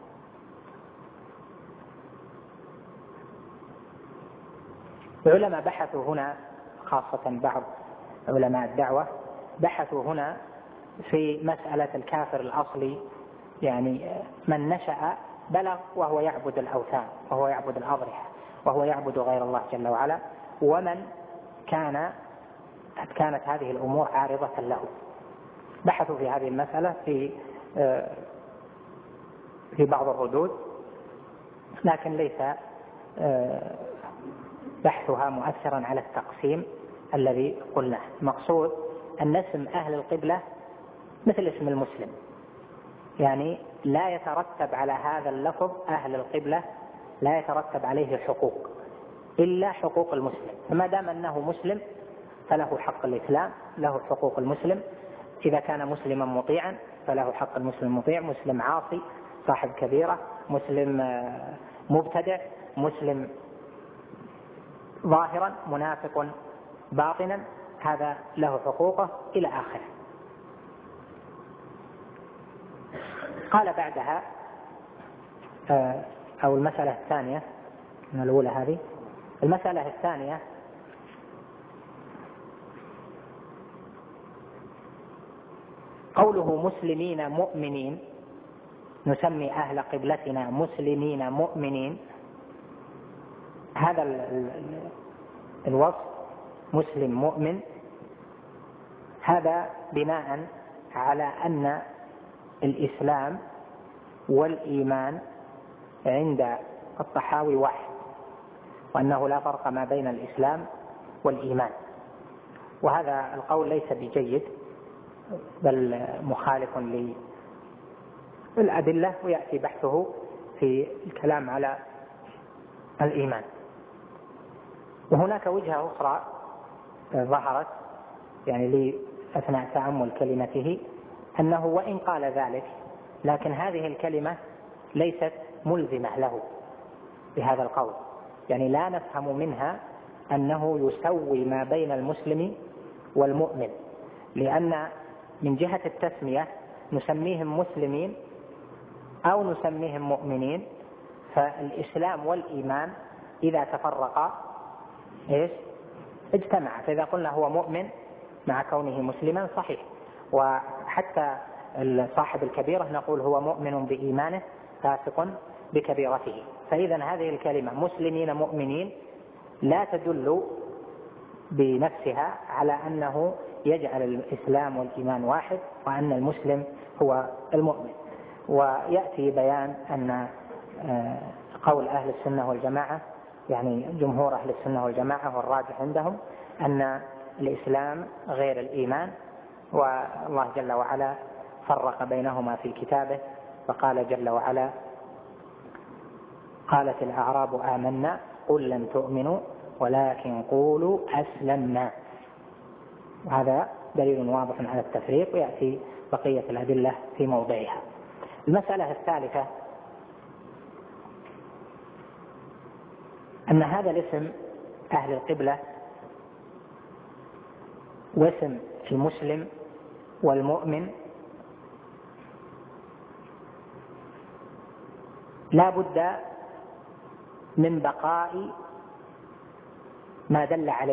العلماء بحثوا هنا، خاصة بعض علماء الدعوة بحثوا هنا في مسألة الكافر الأصلي، يعني من نشأ بلغ وهو يعبد الأوثان وهو يعبد الأضرحة وهو يعبد غير الله جل وعلا، ومن كان كانت هذه الأمور عارضة له. بحثوا في هذه المسألة في في بعض الردود، لكن ليس بحثها مؤثرا على التقسيم الذي قلناه. المقصود أن اسم أهل القبلة مثل اسم المسلم، يعني لا يترتب على هذا اللفظ أهل القبلة لا يترتب عليه حقوق إلا حقوق المسلم، فما دام أنه مسلم فله حق الإسلام، له حقوق المسلم. إذا كان مسلما مطيعا فله حق المسلم المطيع، مسلم عاصي صاحب كبيرة، مسلم مبتدع، مسلم ظاهرا، منافق باطنا، هذا له حقوقه إلى آخره. قال بعدها أو المسألة الثانية من الأولى هذه، المسألة الثانية قوله مسلمين مؤمنين، نسمي أهل قبلتنا مسلمين مؤمنين، هذا الوصف مسلم مؤمن هذا بناء على أن الإسلام والإيمان عند الطحاوي واحد، وأنه لا فرق ما بين الإسلام والإيمان، وهذا القول ليس بجيد بل مخالف للأدلة، ويأتي بحثه في الكلام على الإيمان. وهناك وجهة أخرى ظهرت يعني لي أثناء تأمل كلمته، أنه وإن قال ذلك لكن هذه الكلمة ليست ملزمة له بهذا القول، يعني لا نفهم منها أنه يسوي ما بين المسلم والمؤمن، لأن من جهة التسمية نسميهم مسلمين أو نسميهم مؤمنين، فالإسلام والإيمان إذا تفرقا إيش اجتمع. فإذا قلنا هو مؤمن مع كونه مسلما صحيح. وحتى صاحب الكبيرة نقول هو مؤمن بإيمانه فاسق بكبيرته. فإذا هذه الكلمة مسلمين مؤمنين لا تدل بنفسها على أنه يجعل الإسلام والإيمان واحد وأن المسلم هو المؤمن. ويأتي بيان أن قول أهل السنة والجماعة يعني جمهور أهل السنة والجماعة والراجح عندهم أن الإسلام غير الإيمان، والله جل وعلا فرق بينهما في كتابه فقال جل وعلا: قالت الأعراب آمنا قل لم تؤمنوا ولكن قولوا أسلمنا. وهذا دليل واضح على التفريق، ويأتي بقية الأدلة في موضعها. المسألة الثالثة أن هذا الاسم أهل القبلة واسم المسلم والمؤمن لا بد من بقاء ما دل عليه،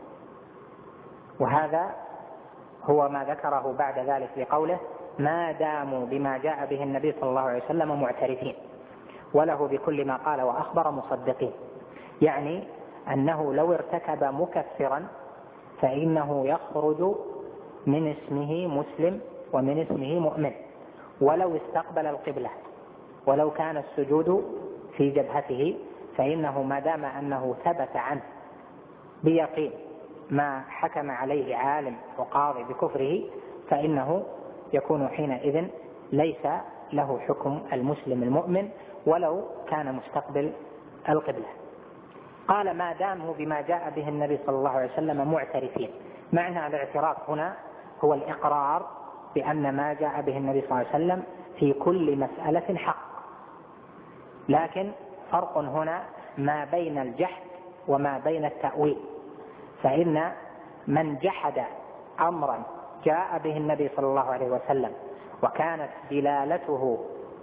وهذا هو ما ذكره بعد ذلك بقوله: ما داموا بما جاء به النبي صلى الله عليه وسلم معترفين وله بكل ما قال وأخبر مصدقين. يعني أنه لو ارتكب مكفرا فإنه يخرج من اسمه مسلم ومن اسمه مؤمن، ولو استقبل القبلة ولو كان السجود في جبهته، فإنه ما دام أنه ثبت عنه بيقين ما حكم عليه عالم وقاضي بكفره فإنه يكون حينئذ ليس له حكم المسلم المؤمن ولو كان مستقبل القبلة. قال: ما داموا بما جاء به النبي صلى الله عليه وسلم معترفين. معنى الاعتراف هنا هو الإقرار بأن ما جاء به النبي صلى الله عليه وسلم في كل مسألة حق، لكن فرق هنا ما بين الجحد وما بين التأويل. فإن من جحد أمرا جاء به النبي صلى الله عليه وسلم وكانت دلالته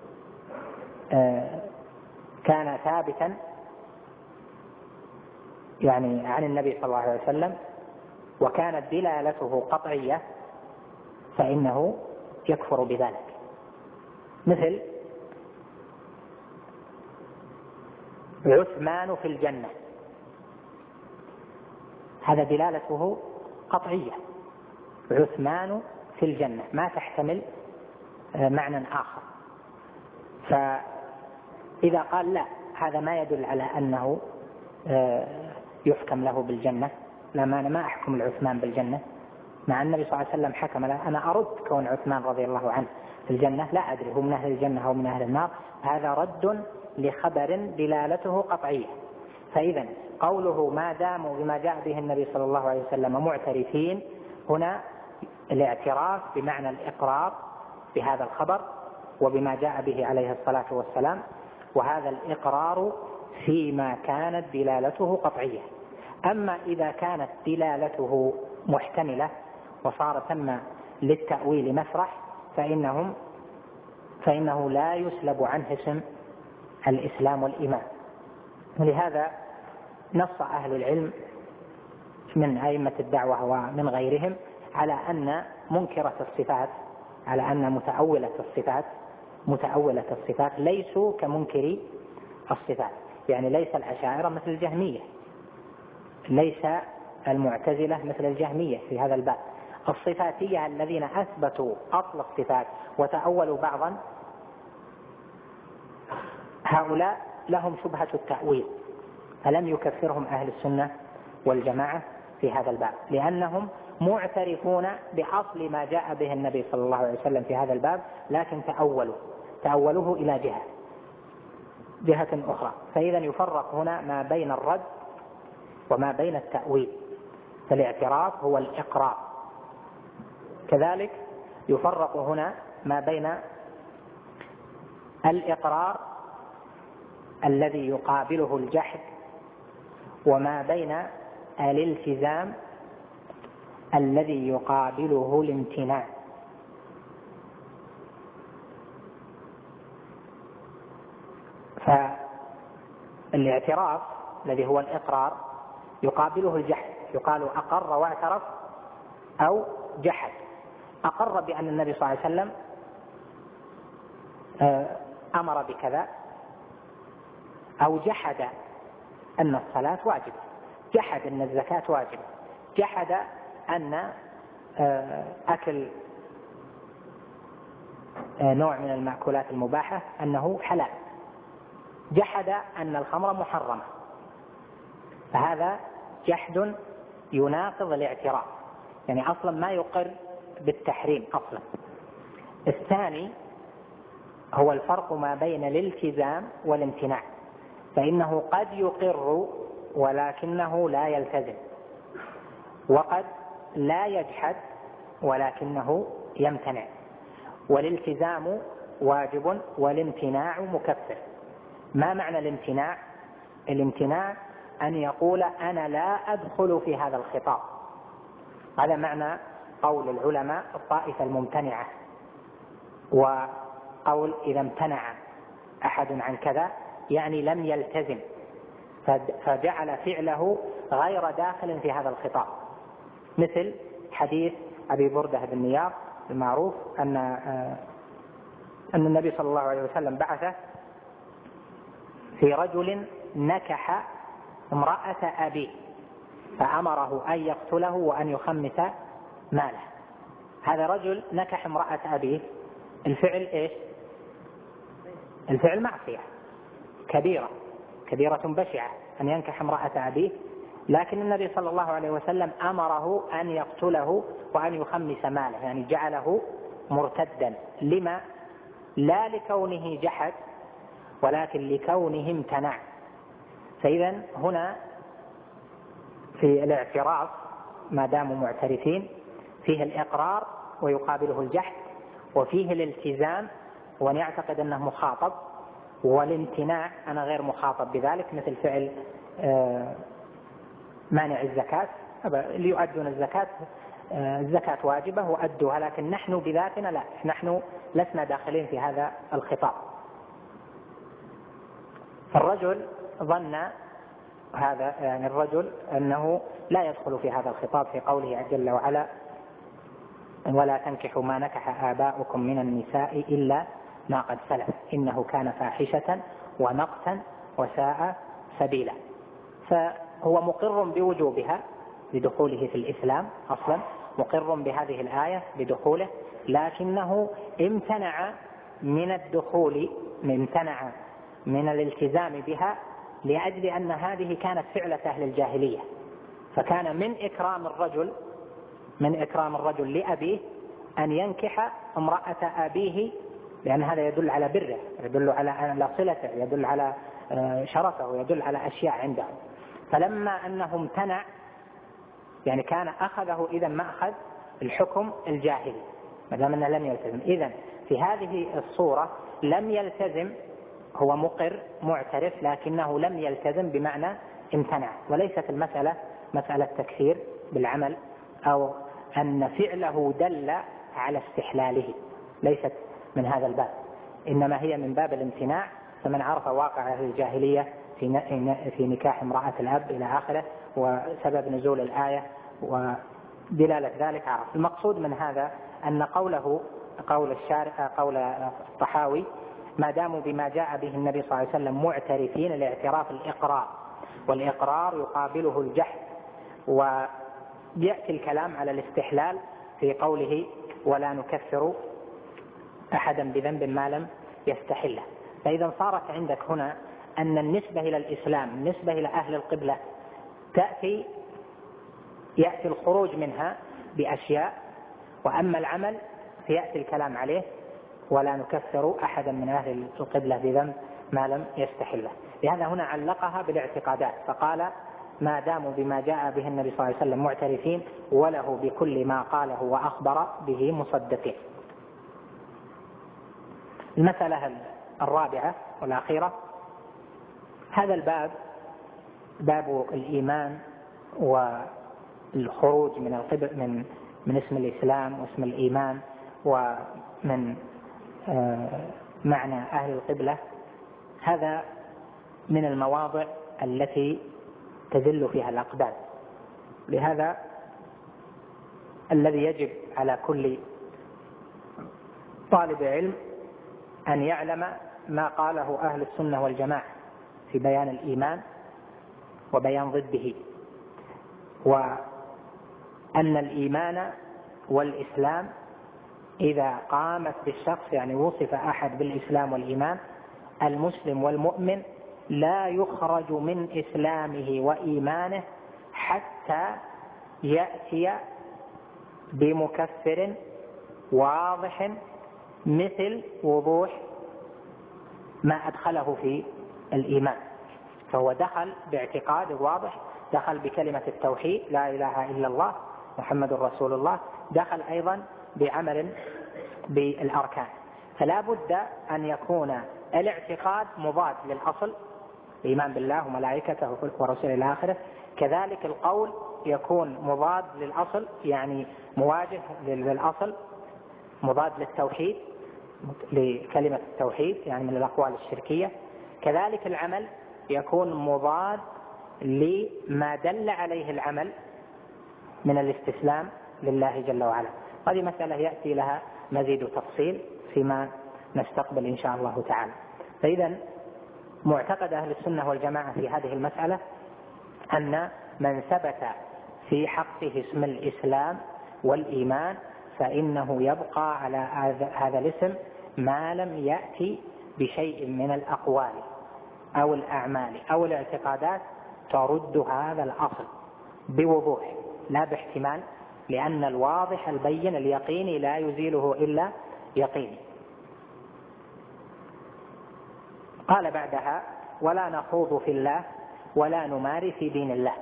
آه كان ثابتا يعني عن النبي صلى الله عليه وسلم وكانت دلالته قطعية فإنه يكفر بذلك. مثل عثمان في الجنة، هذا دلالته قطعية، عثمان في الجنة ما تحتمل معنى آخر. فإذا قال لا هذا ما يدل على أنه يحكم له بالجنة، لا ما أنا ما أحكم العثمان بالجنة مع النبي صلى الله عليه وسلم حكم له، أنا أرد كون عثمان رضي الله عنه في الجنة، لا أدري هو من أهل الجنة أو من أهل النار، هذا رد لخبر دلالته قطعية. فإذا قوله ما داموا بما جاء به النبي صلى الله عليه وسلم معترفين، هنا الاعتراف بمعنى الإقرار بهذا الخبر وبما جاء به عليه الصلاة والسلام، وهذا الإقرار فيما كانت دلالته قطعية. أما إذا كانت دلالته محتملة وصار ثم للتأويل مسرح فإنهم فإنه لا يسلب عنه اسم الإسلام والإيمان. ولهذا نص أهل العلم من أئمة الدعوة ومن غيرهم على أن منكرة الصفات، على أن متأولة الصفات متأولة الصفات ليسوا كمنكري الصفات، يعني ليس الأشاعرة مثل الجهمية، ليس المعتزلة مثل الجهمية في هذا الباب. الصفاتية الذين أثبتوا أصل الصفات وتأولوا بعضا، هؤلاء لهم شبهة التأويل، فلم يكفرهم أهل السنة والجماعة في هذا الباب، لأنهم معترفون بأصل ما جاء به النبي صلى الله عليه وسلم في هذا الباب، لكن تأولوا تأولوه إلى جهة جهة أخرى. فإذا يفرق هنا ما بين الرد وما بين التأويل، فالاعتراف هو الإقرار. كذلك يفرق هنا ما بين الإقرار الذي يقابله الجحد وما بين الالتزام الذي يقابله الامتناع. فالاعتراف الذي هو الإقرار يقابله الجحد، يقال أقر واعترف أو جحد. أقر بأن النبي صلى الله عليه وسلم أمر بكذا، أو جحد أن الصلاة واجبة، جحد أن الزكاة واجبة، جحد أن أكل نوع من المأكولات المباحة أنه حلال، جحد أن الخمر محرمة، فهذا جحد يناقض الاعتراف، يعني أصلا ما يقر بالتحريم أصلا. الثاني هو الفرق ما بين الالتزام والامتناع، فإنه قد يقر ولكنه لا يلتزم، وقد لا يجحد ولكنه يمتنع، والالتزام واجب والامتناع مكفر. ما معنى الامتناع؟ الامتناع أن يقول أنا لا أدخل في هذا الخطاب، هذا معنى قول العلماء الطائفة الممتنعة. وقول إذا امتنع أحد عن كذا يعني لم يلتزم، فجعل فعله غير داخل في هذا الخطاب، مثل حديث أبي بردة بن نيار المعروف أن أن النبي صلى الله عليه وسلم بعث في رجل نكح امرأة أبيه فأمره أن يقتله وأن يخمس ماله. هذا رجل نكح امرأة أبيه، الفعل إيش؟ الفعل معصية كبيرة كبيرة بشعة أن ينكح امرأة أبيه، لكن النبي صلى الله عليه وسلم أمره أن يقتله وأن يخمس ماله، يعني جعله مرتدا. لما؟ لا لكونه جحد ولكن لكونه امتنع. فإذا هنا في الاعتراف ما داموا معترفين فيه الإقرار ويقابله الجحد، وفيه الالتزام وأن يعتقد أنه مخاطب، والامتناع أنا غير مخاطب بذلك، مثل فعل مانع الزكاة، ليؤدون الزكاة، الزكاة واجبة وأدوها، لكن نحن بذاتنا لا، نحن لسنا داخلين في هذا الخطاب. فالرجل ظن هذا، يعني الرجل أنه لا يدخل في هذا الخطاب في قوله جل وعلا ولا تنكحوا ما نكح آباؤكم من النساء إلا ما قد سلف إنه كان فاحشة ومقتا وساء سبيلا. فهو مقر بوجوبها لدخوله في الإسلام أصلا، مقر بهذه الآية لدخوله، لكنه امتنع من الدخول، امتنع من الالتزام بها لأجل أن هذه كانت فعلة أهل الجاهلية، فكان من إكرام الرجل من إكرام الرجل لأبيه أن ينكح امرأة أبيه، لأن هذا يدل على بره، يدل على صلته، يدل على شرفه، يدل على أشياء عنده. فلما أنه امتنع يعني كان أخذه إذا مأخذ الحكم الجاهلي ما دام أنه لم يلتزم. إذن في هذه الصورة لم يلتزم، هو مقر معترف لكنه لم يلتزم بمعنى امتنع، وليست المسألة مسألة تكفير بالعمل أو أن فعله دل على استحلاله، ليست من هذا الباب، إنما هي من باب الامتناع. فمن عرف واقع أهل الجاهلية في نكاح امرأة الأب إلى آخره وسبب نزول الآية ودلالة ذلك عرف. المقصود من هذا أن قوله قول الشارع قول الطحاوي ما داموا بما جاء به النبي صلى الله عليه وسلم معترفين، الاعتراف الإقرار، والإقرار يقابله الجحد. ويأتي الكلام على الاستحلال في قوله ولا نكفر أحدا بذنب ما لم يستحله. فإذا صارت عندك هنا أن النسبة إلى الإسلام النسبة إلى أهل القبلة تأتي يأتي الخروج منها بأشياء، وأما العمل فيأتي الكلام عليه ولا نكفر أحدا من أهل القبلة بذنب ما لم يستحله. لهذا هنا علقها بالاعتقادات، فقال ما داموا بما جاء به النبي صلى الله عليه وسلم معترفين وله بكل ما قاله وأخبر به مصدقين. المسألة الرابعة والأخيرة، هذا الباب باب الإيمان والخروج من القبل من من اسم الإسلام واسم الإيمان ومن معنى أهل القبلة. هذا من المواضع التي تزل فيها الأقدام. لهذا الذي يجب على كل طالب علم أن يعلم ما قاله أهل السنة والجماعة في بيان الإيمان وبيان ضده، وأن الإيمان والإسلام إذا قامت بالشخص، يعني وصف أحد بالإسلام والإيمان، المسلم والمؤمن لا يخرج من إسلامه وإيمانه حتى يأتي بمكفر واضح مثل وضوح ما أدخله في الإيمان. فهو دخل باعتقاد واضح، دخل بكلمة التوحيد لا إله إلا الله محمد رسول الله، دخل أيضا بعمل بالأركان. فلا بد أن يكون الاعتقاد مضاد للأصل، الإيمان بالله وملائكته ورسله إلى آخره. كذلك القول يكون مضاد للأصل، يعني مواجه للأصل، مضاد للتوحيد لكلمة التوحيد يعني من الأقوال الشركية. كذلك العمل يكون مضاد لما دل عليه العمل من الاستسلام لله جل وعلا. هذه مسألة يأتي لها مزيد تفصيل فيما نستقبل إن شاء الله تعالى. فإذا معتقد أهل السنة والجماعة في هذه المسألة أن من ثبت في حقه اسم الإسلام والإيمان فإنه يبقى على هذا الاسم ما لم يأتي بشيء من الأقوال أو الأعمال أو الاعتقادات ترد هذا الأصل بوضوح لا باحتمال، لأن الواضح البين اليقيني لا يزيله إلا يقيني. قال بعدها: ولا نخوض في الله ولا نماري في دين الله.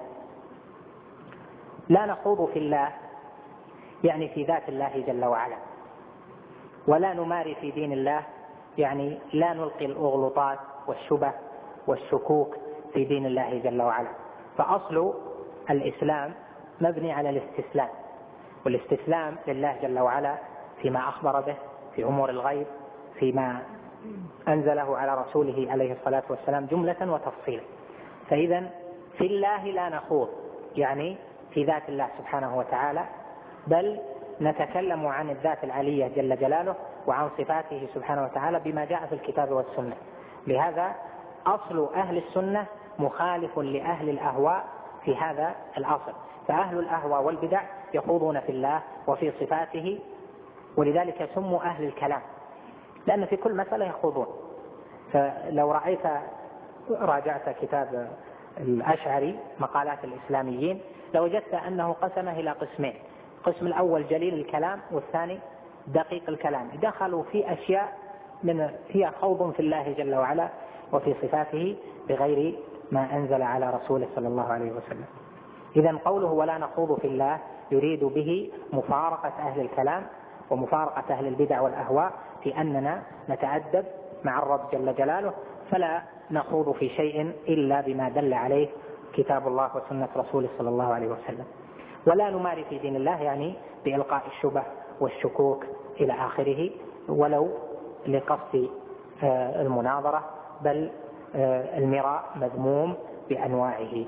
لا نخوض في الله يعني في ذات الله جل وعلا، ولا نماري في دين الله يعني لا نلقي الأغلطات والشبه والشكوك في دين الله جل وعلا. فأصل الإسلام مبني على الاستسلام، والاستسلام لله جل وعلا فيما أخبر به في أمور الغيب، فيما أنزله على رسوله عليه الصلاة والسلام جملة وتفصيلا. فإذا في الله لا نخوض يعني في ذات الله سبحانه وتعالى، بل نتكلم عن الذات العلية جل جلاله وعن صفاته سبحانه وتعالى بما جاء في الكتاب والسنة. لهذا أصل أهل السنة مخالف لأهل الأهواء في هذا الأصل. فأهل الأهواء والبدع يخوضون في الله وفي صفاته، ولذلك سموا أهل الكلام، لأن في كل مسألة يخوضون. فلو رأيت راجعت كتاب الأشعري مقالات الإسلاميين لوجدت أنه قسمه إلى قسمين: القسم الأول جليل الكلام، والثاني دقيق الكلام. دخلوا في أشياء من فيها خوض في الله جل وعلا وفي صفاته بغير ما أنزل على رسوله صلى الله عليه وسلم. إذن قوله ولا نخوض في الله يريد به مفارقة أهل الكلام ومفارقة أهل البدع والأهواء، في أننا نتأدب مع الرب جل جلاله، فلا نخوض في شيء إلا بما دل عليه كتاب الله وسنة رسوله صلى الله عليه وسلم. ولا نماري في دين الله يعني بإلقاء الشبه والشكوك إلى آخره، ولو لقصد المناظرة، بل المراء مذموم بأنواعه.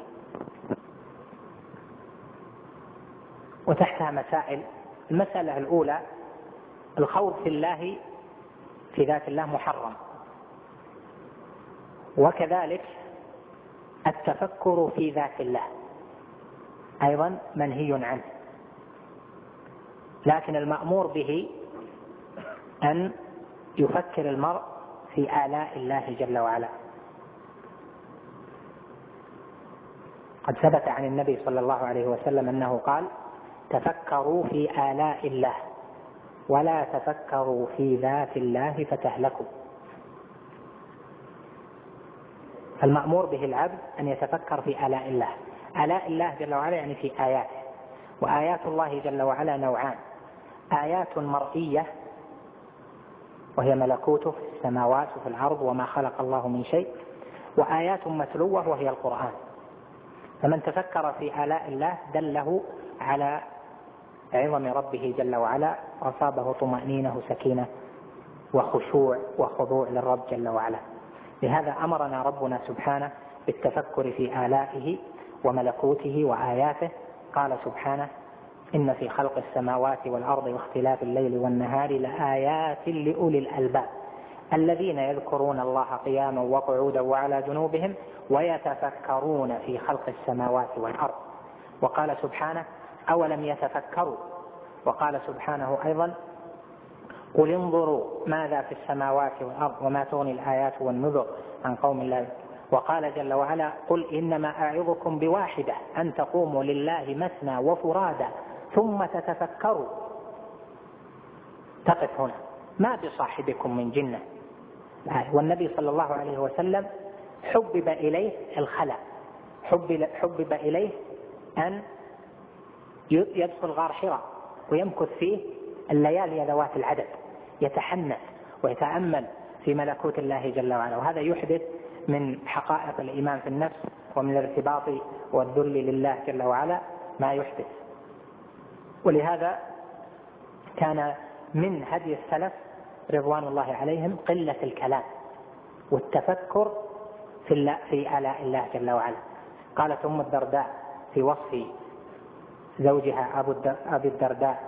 وتحتها مسائل. المسألة الأولى: الخوض في الله في ذات الله محرم، وكذلك التفكر في ذات الله أيضا منهي عنه، لكن المأمور به أن يفكر المرء في آلاء الله جل وعلا. قد ثبت عن النبي صلى الله عليه وسلم أنه قال: تفكروا في آلاء الله ولا تفكروا في ذات الله فتهلكوا. فالمأمور به العبد أن يتفكر في آلاء الله. آلاء الله جل وعلا يعني في آياته، وآيات الله جل وعلا نوعان: آيات مرئية وهي ملكوته في السماوات وفي الأرض وما خلق الله من شيء، وآيات متلوة وهي القرآن. فمن تفكر في آلاء الله دله على عظم ربه جل وعلا، وأصابه طمأنينة سكينة وخشوع وخضوع للرب جل وعلا. لهذا أمرنا ربنا سبحانه بالتفكر في آلائه وملكوته وآياته. قال سبحانه: إن في خلق السماوات والأرض واختلاف الليل والنهار لآيات لأولي الألباب الذين يذكرون الله قياما وقعودا وعلى جنوبهم ويتفكرون في خلق السماوات والأرض. وقال سبحانه: أولم يتفكروا. وقال سبحانه أيضا: قل انظروا ماذا في السماوات والأرض وما تغني الآيات والنذر عن قوم لا. وقال جل وعلا: قل إنما أعظكم بواحدة أن تقوموا لله مثنى وفرادا ثم تتفكروا. تقف هنا، ما بصاحبكم من جنة. والنبي صلى الله عليه وسلم حبب إليه الخلع، حبب, حبب إليه أن يدخل غار حراء ويمكث فيه الليالي ذوات العدد، يتحنث ويتأمل في ملكوت الله جل وعلا. وهذا يحدث من حقائق الإيمان في النفس ومن الارتباط والذل لله جل وعلا ما يحدث. ولهذا كان من هدي السلف رضوان الله عليهم قلة الكلام والتفكر في, في آلاء الله جل وعلا. قالت أم الدرداء في وصف زوجها أبي الدرداء: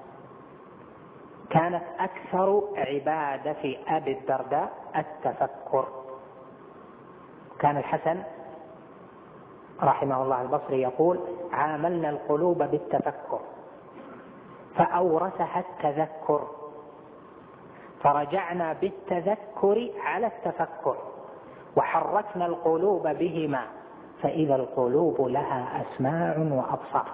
كانت أكثر عبادة أبي الدرداء التفكر. كان الحسن رحمه الله البصري يقول: عاملنا القلوب بالتفكر فأورثها التذكر فرجعنا بالتذكر على التفكر وحركنا القلوب بهما فإذا القلوب لها أسماع وأبصار.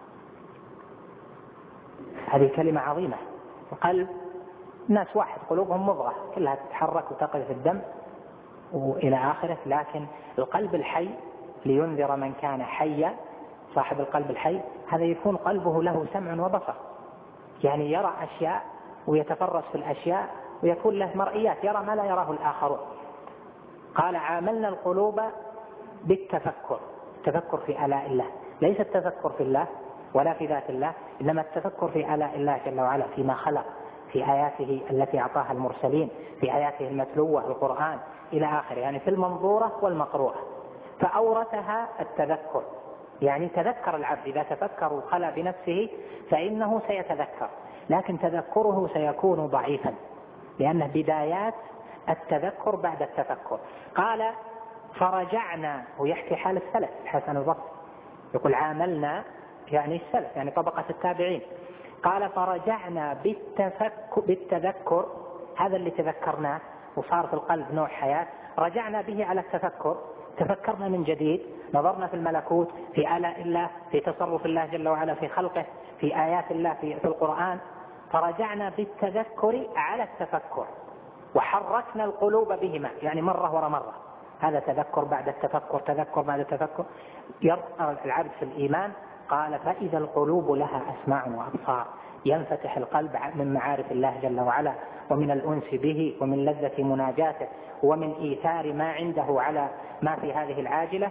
هذه كلمة عظيمة. القلب الناس واحد، قلوبهم مضغة كلها تتحرك وتقذف الدم وإلى آخره، لكن القلب الحي لينذر من كان حيا، صاحب القلب الحي هذا يكون قلبه له سمع وبصر، يعني يرى أشياء ويتفرس في الأشياء ويكون له مرئيات، يرى ما لا يراه الآخرون. قال: عاملنا القلوب بالتفكر، التفكر في آلاء الله، ليس التفكر في الله ولا في ذات الله، إنما التفكر في آلاء الله جل وعلا، فيما خلق، في آياته التي أعطاها المرسلين، في آياته المتلوة القرآن إلى آخره، يعني في المنظورة والمقروءة. فأورثها التذكر، يعني تذكر العبد إذا تفكر وخلى بنفسه فإنه سيتذكر، لكن تذكره سيكون ضعيفا لأنه بدايات التذكر بعد التفكر. قال: فرجعنا، ويحكي حال السلف الحسن البصري يقول: عاملنا يعني السلف، يعني طبقة التابعين. قال: فرجعنا بالتفكر بالتذكر، هذا اللي تذكرناه وصار في القلب نوع حياة، رجعنا به على التفكر، تفكرنا من جديد، نظرنا في الملكوت، في آلاء الله، في تصرف الله جل وعلا في خلقه، في آيات الله في, في القرآن. فرجعنا بالتذكر على التفكر وحركنا القلوب بهما، يعني مرة ورا مرة، هذا تذكر بعد التفكر، تذكر بعد التفكر، يرى العبد في الإيمان. قال: فإذا القلوب لها أسماع وأبصار، ينفتح القلب من معارف الله جل وعلا ومن الأنس به ومن لذة مناجاته ومن إيثار ما عنده على ما في هذه العاجلة،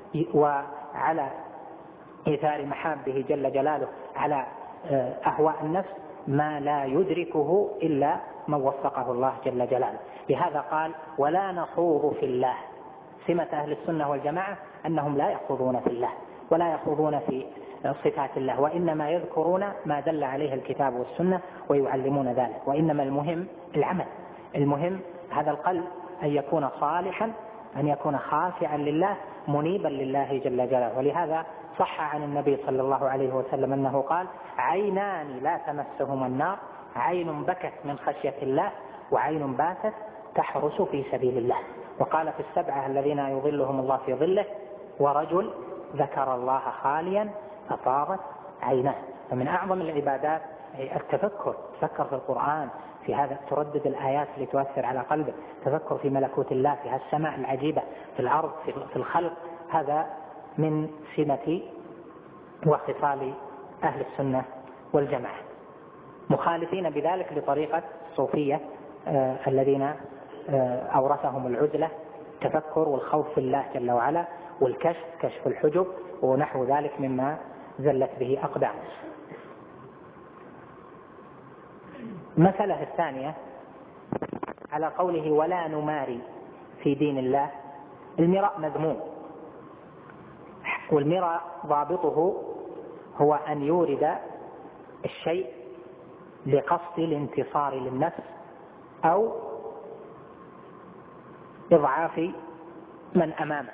وعلى إيثار محابه جل جلاله على أهواء النفس، ما لا يدركه إلا من وفقه الله جل جلاله. لهذا قال: ولا نخوض في الله. سمة أهل السنة والجماعة أنهم لا يخوضون في الله ولا يخوضون في صفات الله، وإنما يذكرون ما دل عليه الكتاب والسنة ويعلمون ذلك. وإنما المهم العمل، المهم هذا القلب أن يكون صالحا، أن يكون خاشعا لله منيبا لله جل جلاله. ولهذا صح عن النبي صلى الله عليه وسلم أنه قال: عينان لا تمسهما النار، عين بكت من خشية الله وعين باتت تحرس في سبيل الله. وقال في السبعة الذين يظلهم الله في ظله: ورجل ذكر الله خاليا فطابت عيناه. فمن أعظم العبادات التفكر، تفكر في القرآن، في هذا تردد الآيات اللي تؤثر على قلبه، تفكر في ملكوت الله، في هالسماء العجيبة، في الأرض، في الخلق. هذا من سمة وخصال أهل السنة والجماعة، مخالفين بذلك لطريقة الصوفية آه الذين آه أورثهم العزلة، التفكر والخوف في الله جل وعلا والكشف، كشف الحجب ونحو ذلك مما زلت به أقدام. المسألة الثانية على قوله: ولا نماري في دين الله. المراء مذموم والمراء ضابطه هو أن يورد الشيء لقصد الانتصار للنفس أو إضعاف من أمامه،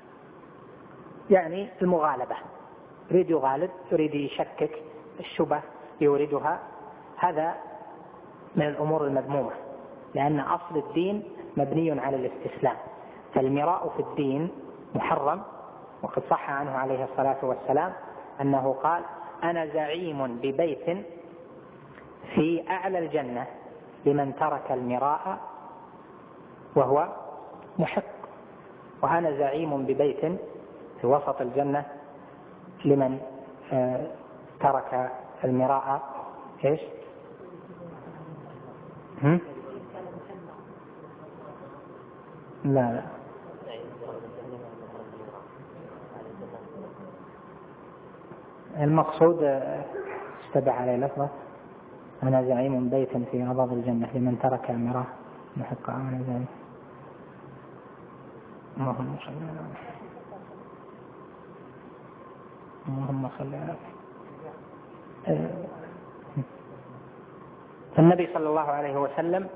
يعني المغالبة، يريد يغالب، يريد يشكك، الشبه يوردها. هذا من الأمور المذمومة، لأن أصل الدين مبني على الاستسلام، فالمراء في الدين محرم. وقد صح عنه عليه الصلاة والسلام أنه قال: أنا زعيم ببيت في أعلى الجنة لمن ترك المراء وهو محق، وأنا زعيم ببيت في وسط الجنة لمن ترك المراء. إيش؟ هم؟ لا لا المقصود اشتبه عليه لفظة أنا زعيم بيت في أبواب الجنة لمن ترك المراء محقا. أنا زعيم. اللهم صل على اللهم صل على النبي صلى الله عليه وسلم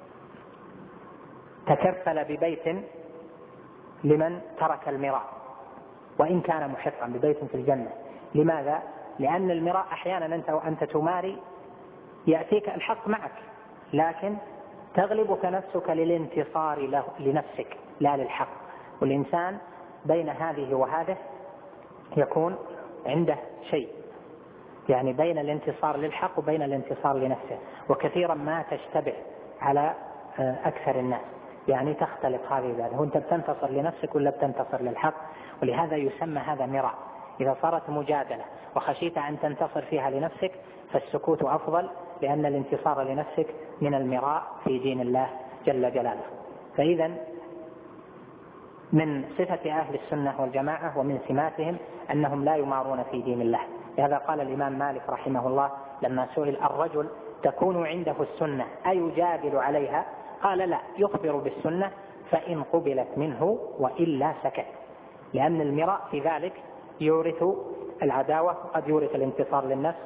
تكفل ببيت لمن ترك المراء وإن كان محقا، ببيت في الجنة. لماذا؟ لأن المراء أحيانا أنت وأنت تماري يأتيك الحق معك، لكن تغلبك نفسك للانتصار له لنفسك لا للحق، والإنسان بين هذه وهذه يكون عنده شيء، يعني بين الانتصار للحق وبين الانتصار لنفسه، وكثيرا ما تشتبه على أكثر الناس، يعني تختلف هذه ذلك، هو أنت بتنتصر لنفسك ولا بتنتصر للحق؟ ولهذا يسمى هذا مراء. إذا صارت مجادلة وخشيت أن تنتصر فيها لنفسك فالسكوت أفضل، لأن الانتصار لنفسك من المراء في دين الله جل جلاله. فإذا من صفة أهل السنة والجماعة ومن سماتهم أنهم لا يمارون في دين الله. لهذا قال الإمام مالك رحمه الله لما سئل: الرجل تكون عنده السنة أيجادل عليها؟ قال: لا، يخبر بالسنة فإن قبلت منه وإلا سكت، لأن المراء في ذلك يورث العداوة وقد يورث الانتصار للنفس،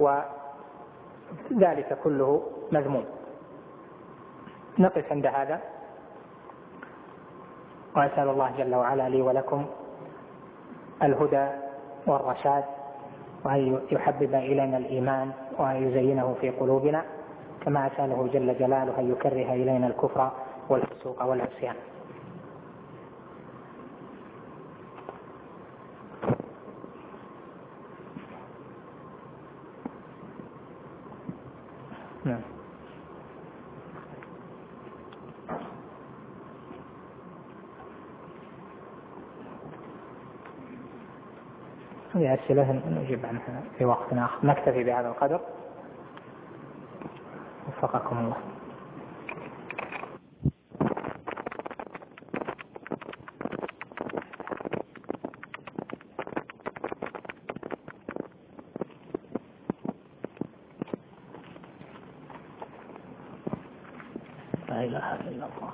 وذلك كله مذموم. نقف عند هذا، وأسأل الله جل وعلا لي ولكم الهدى والرشاد، وأن يحبب إلينا الإيمان وأن يزينه في قلوبنا، كما أسأله جل جلاله أن يكره إلينا الكفر والفسوق والعصيان. نعم. هذه أسئلة نجيب عنها في وقت آخر. نكتفي بهذا القدر، وفقكم الله. لا إله إلا الله.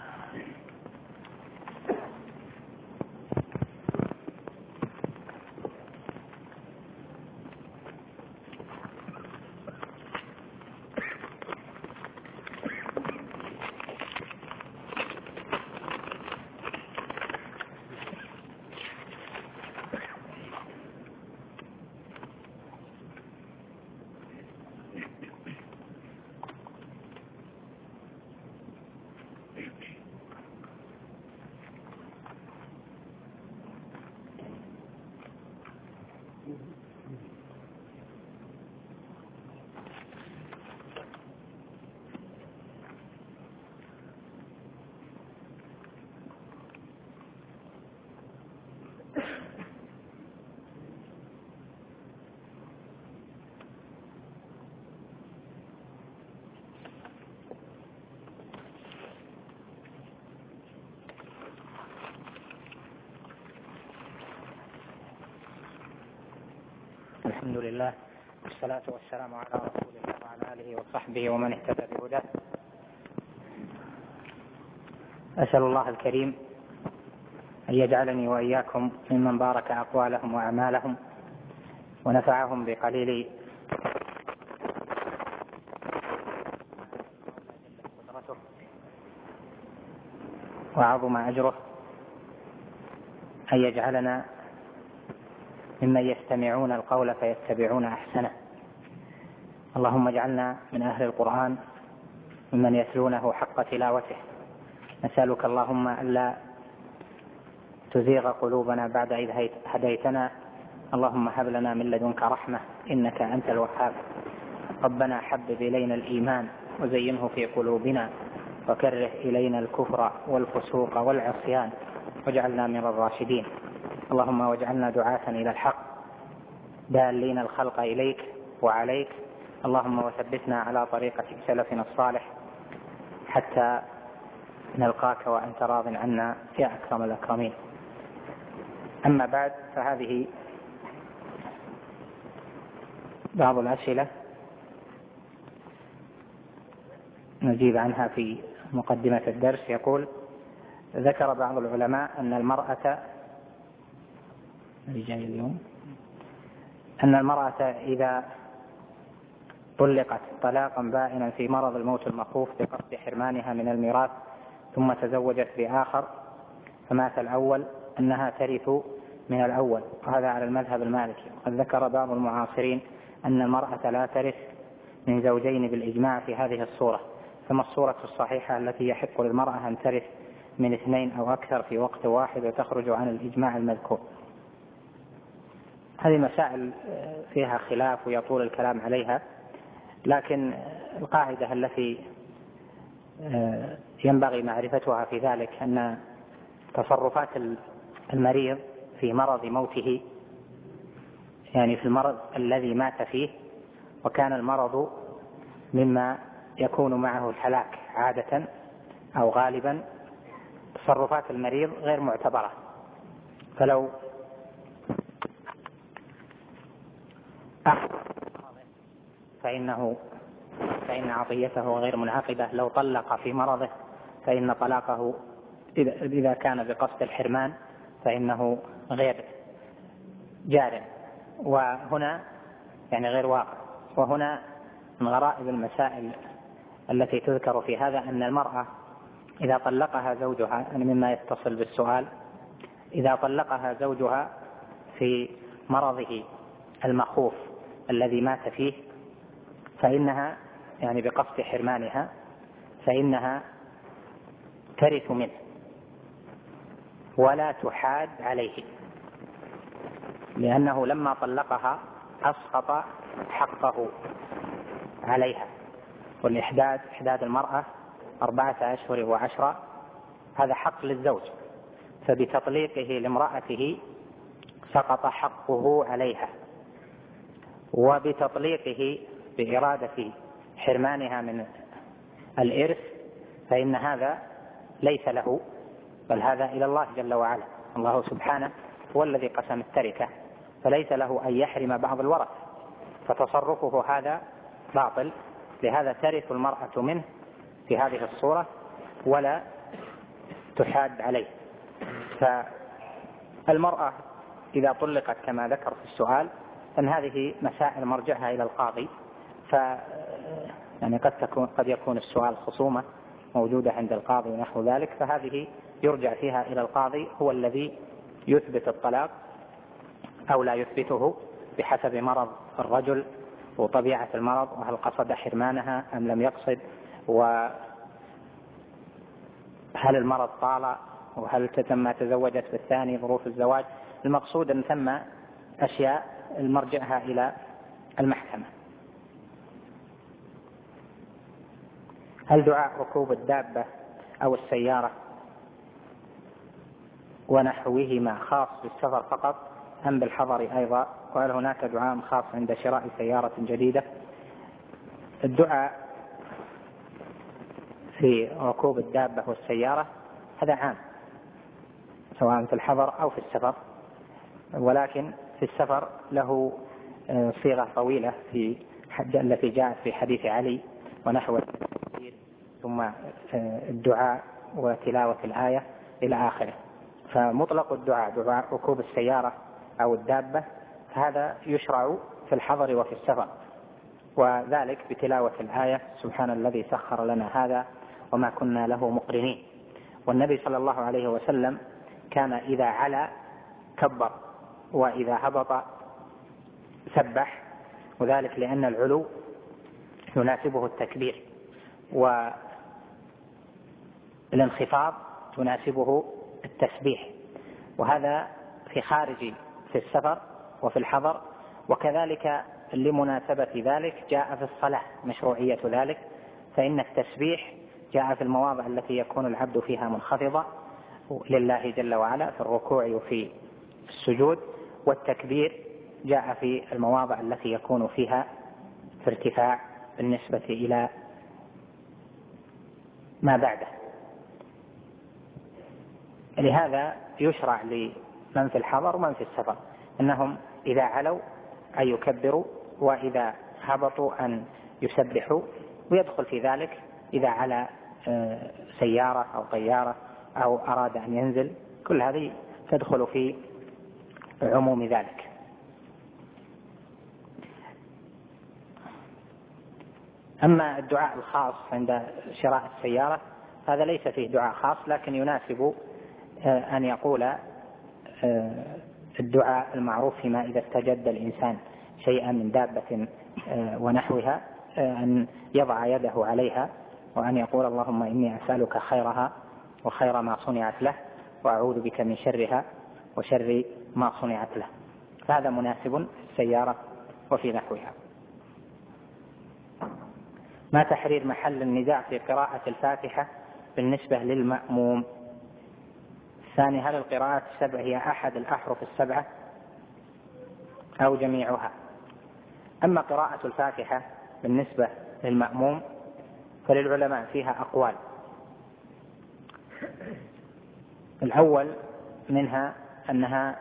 الحمد لله والصلاة والسلام على رسول الله وعلى آله وصحبه ومن اهتدى بهداه. أسأل الله الكريم أن يجعلني وإياكم ممن بارك أقوالهم وأعمالهم ونفعهم بقليل وعظم أجره، أن يجعلنا ممن يستمعون القول فيتبعون أحسنه. اللهم اجعلنا من أهل القرآن ممن يتلونه حق تلاوته. نسألك اللهم ألا تزيغ قلوبنا بعد إذ هديتنا، اللهم هب لنا من لدنك رحمة إنك أنت الوهاب. ربنا حبب إلينا الإيمان وزينه في قلوبنا وكره إلينا الكفر والفسوق والعصيان واجعلنا من الراشدين. اللهم واجعلنا دعاة إلى الحق دالين الخلق إليك وعليك. اللهم وثبتنا على طريقة سلفنا الصالح حتى نلقاك وأنت راض عنا يا أكرم الأكرمين. أما بعد، فهذه بعض الأسئلة نجيب عنها في مقدمة الدرس. يقول: ذكر بعض العلماء أن المرأة اليوم أن المرأة إذا طلقت طلاقا بائنا في مرض الموت المخوف بقصد حرمانها من الميراث ثم تزوجت بآخر فمات الأول أنها ترث من الأول، وهذا على المذهب المالكي. وقد ذكر بعض المعاصرين أن المرأة لا ترث من زوجين بالإجماع في هذه الصورة. فما الصورة الصحيحة التي يحق للمرأة أن ترث من اثنين أو أكثر في وقت واحد وتخرج عن الإجماع المذكور؟ هذه مسائل فيها خلاف ويطول الكلام عليها، لكن القاعدة التي ينبغي معرفتها في ذلك أن تصرفات المريض في مرض موته، يعني في المرض الذي مات فيه وكان المرض مما يكون معه الهلاك عادة أو غالبا، تصرفات المريض غير معتبرة. فلو فإنه فإن عطيته غير منعقدة. لو طلق في مرضه فإن طلاقه إذا كان بقصد الحرمان فإنه غير جار، وهنا يعني غير واقع. وهنا من غرائب المسائل التي تذكر في هذا أن المرأة إذا طلقها زوجها، يعني مما يتصل بالسؤال، إذا طلقها زوجها في مرضه المخوف الذي مات فيه فإنها يعني بقصد حرمانها فإنها ترث منه ولا تحاد عليه، لأنه لما طلقها أسقط حقه عليها. والإحداد إحداد المرأة أربعة أشهر وعشرة، هذا حق للزوج، فبتطليقه لامرأته سقط حقه عليها، وبتطليقه بإرادة حرمانها من الإرث فإن هذا ليس له، بل هذا إلى الله جل وعلا. الله سبحانه هو الذي قسم التركة، فليس له أن يحرم بعض الورث، فتصرفه هذا باطل. لهذا ترث المرأة منه في هذه الصورة ولا تحاد عليه. فالمرأة إذا طلقت كما ذكر في السؤال أن هذه مسائل مرجعها إلى القاضي، ف يعني قد تكون قد يكون السؤال خصومة موجودة عند القاضي ونحو ذلك، فهذه يرجع فيها إلى القاضي، هو الذي يثبت الطلاق أو لا يثبته بحسب مرض الرجل وطبيعة المرض، وهل قصد حرمانها أم لم يقصد، وهل المرض طال، وهل تم تزوجت بالثاني، ظروف الزواج. المقصود أن ثم أشياء المرجعها إلى المحكمة. هل دعاء ركوب الدابة أو السيارة ونحوهما خاص بالسفر فقط أم بالحضر أيضا؟ وهل هناك دعاء خاص عند شراء سيارة جديدة؟ الدعاء في ركوب الدابة والسيارة هذا عام سواء في الحضر أو في السفر، ولكن في السفر له صيغة طويلة في التي جاءت في حديث علي ونحو ثم الدعاء وتلاوة الآية إلى آخره. فمطلق الدعاء دعاء ركوب السيارة أو الدابة هذا يشرع في الحضر وفي السفر، وذلك بتلاوة الآية سبحان الذي سخر لنا هذا وما كنا له مقرنين. والنبي صلى الله عليه وسلم كان إذا علا كبر وإذا هبط سبح، وذلك لأن العلو يناسبه التكبير والانخفاض يناسبه التسبيح، وهذا في خارج في السفر وفي الحضر. وكذلك لمناسبة ذلك جاء في الصلاة مشروعية ذلك، فإن التسبيح جاء في المواضع التي يكون العبد فيها منخفضة لله جل وعلا في الركوع وفي السجود، والتكبير جاء في المواضع التي يكون فيها في ارتفاع بالنسبة إلى ما بعده. لهذا يشرع لمن في الحضر ومن في السفر أنهم إذا علوا أن يكبروا، وإذا هبطوا أن يسبحوا، ويدخل في ذلك إذا على سيارة أو طيارة أو أراد أن ينزل، كل هذه تدخل في عموم ذلك. أما الدعاء الخاص عند شراء السيارة هذا ليس فيه دعاء خاص، لكن يناسب أن يقول الدعاء المعروف فيما إذا استجد الإنسان شيئا من دابة ونحوها، أن يضع يده عليها وأن يقول اللهم إني أسألك خيرها وخير ما صنعت له، وأعوذ بك من شرها وشر ما صنعت له. هذا مناسب في السيارة وفي نحوها. ما تحرير محل النزاع في قراءة الفاتحة بالنسبة للمأموم؟ الثاني، هل القراءات السبع هي أحد الأحرف السبعة أو جميعها؟ أما قراءة الفاتحة بالنسبة للمأموم فللعلماء فيها أقوال. الأول منها أنها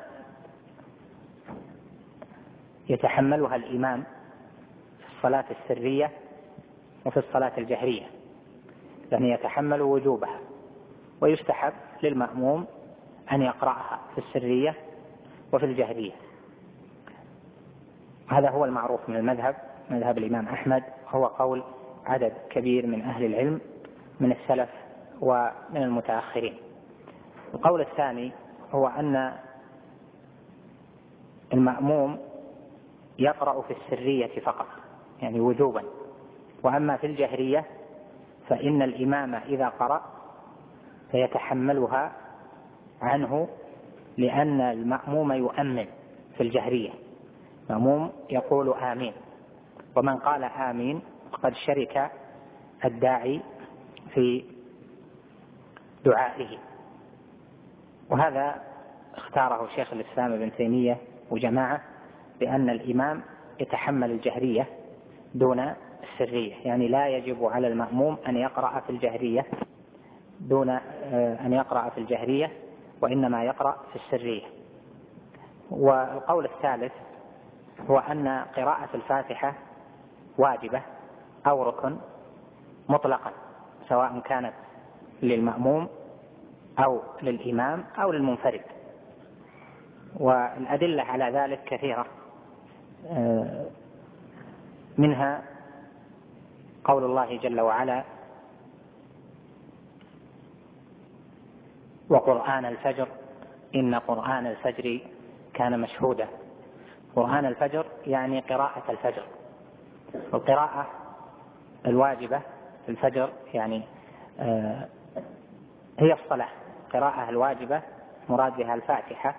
يتحملها الإمام في الصلاة السرية وفي الصلاة الجهرية، يعني يتحمل وجوبها، ويستحب للمأموم أن يقرأها في السرية وفي الجهرية. هذا هو المعروف من المذهب، مذهب الإمام أحمد، هو قول عدد كبير من أهل العلم من السلف ومن المتأخرين. القول الثاني هو أن المأموم يقرأ في السرية فقط، يعني وجوبا، وأما في الجهرية فإن الإمام إذا قرأ فيتحملها عنه، لأن المأموم يؤمن في الجهرية، المأموم يقول آمين، ومن قال آمين فقد شرك الداعي في دعائه. وهذا اختاره شيخ الإسلام ابن تيمية وجماعة، بأن الإمام يتحمل الجهرية دون السرية، يعني لا يجب على المأموم أن يقرأ في الجهرية دون أن يقرأ في الجهرية، وإنما يقرأ في السرية. والقول الثالث هو أن قراءة الفاتحة واجبة أو ركن مطلقا، سواء كانت للمأموم أو للإمام أو للمنفرد، والأدلة على ذلك كثيرة، منها قول الله جل وعلا وقرآن الفجر إن قرآن الفجر كان مشهودا. قرآن الفجر يعني قراءة الفجر، والقراءة الواجبة في الفجر يعني آه هي الصلاة، قراءة الواجبة مراد بها الفاتحة،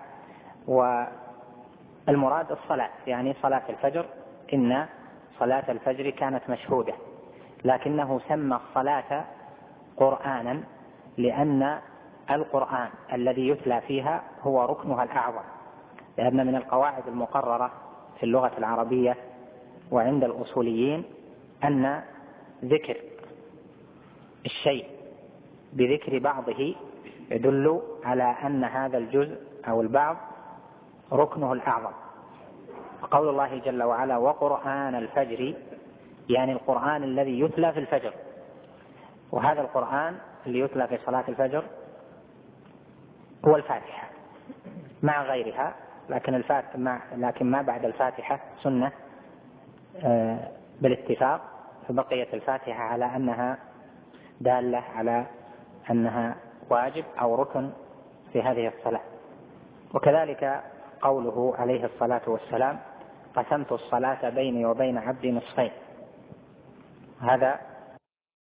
والمراد الصلاة يعني صلاة الفجر، إن صلاة الفجر كانت مشهودة، لكنه سمى الصلاة قرآنا لأن القرآن الذي يتلى فيها هو ركنها الأعظم، لأن من القواعد المقررة في اللغة العربية وعند الأصوليين أن ذكر الشيء بذكر بعضه يدل على أن هذا الجزء أو البعض ركنه الأعظم. قول الله جل وعلا وقرآن الفجر يعني القرآن الذي يتلى في الفجر، وهذا القرآن اللي يتلى في صلاة الفجر هو الفاتحة مع غيرها، لكن الفاتحة مع لكن ما بعد الفاتحة سنة بالاتفاق، فبقيت الفاتحة على أنها دالة على أنها واجب أو ركن في هذه الصلاة. وكذلك قوله عليه الصلاة والسلام: قسمت الصلاة بيني وبين عبدي نصفين، هذا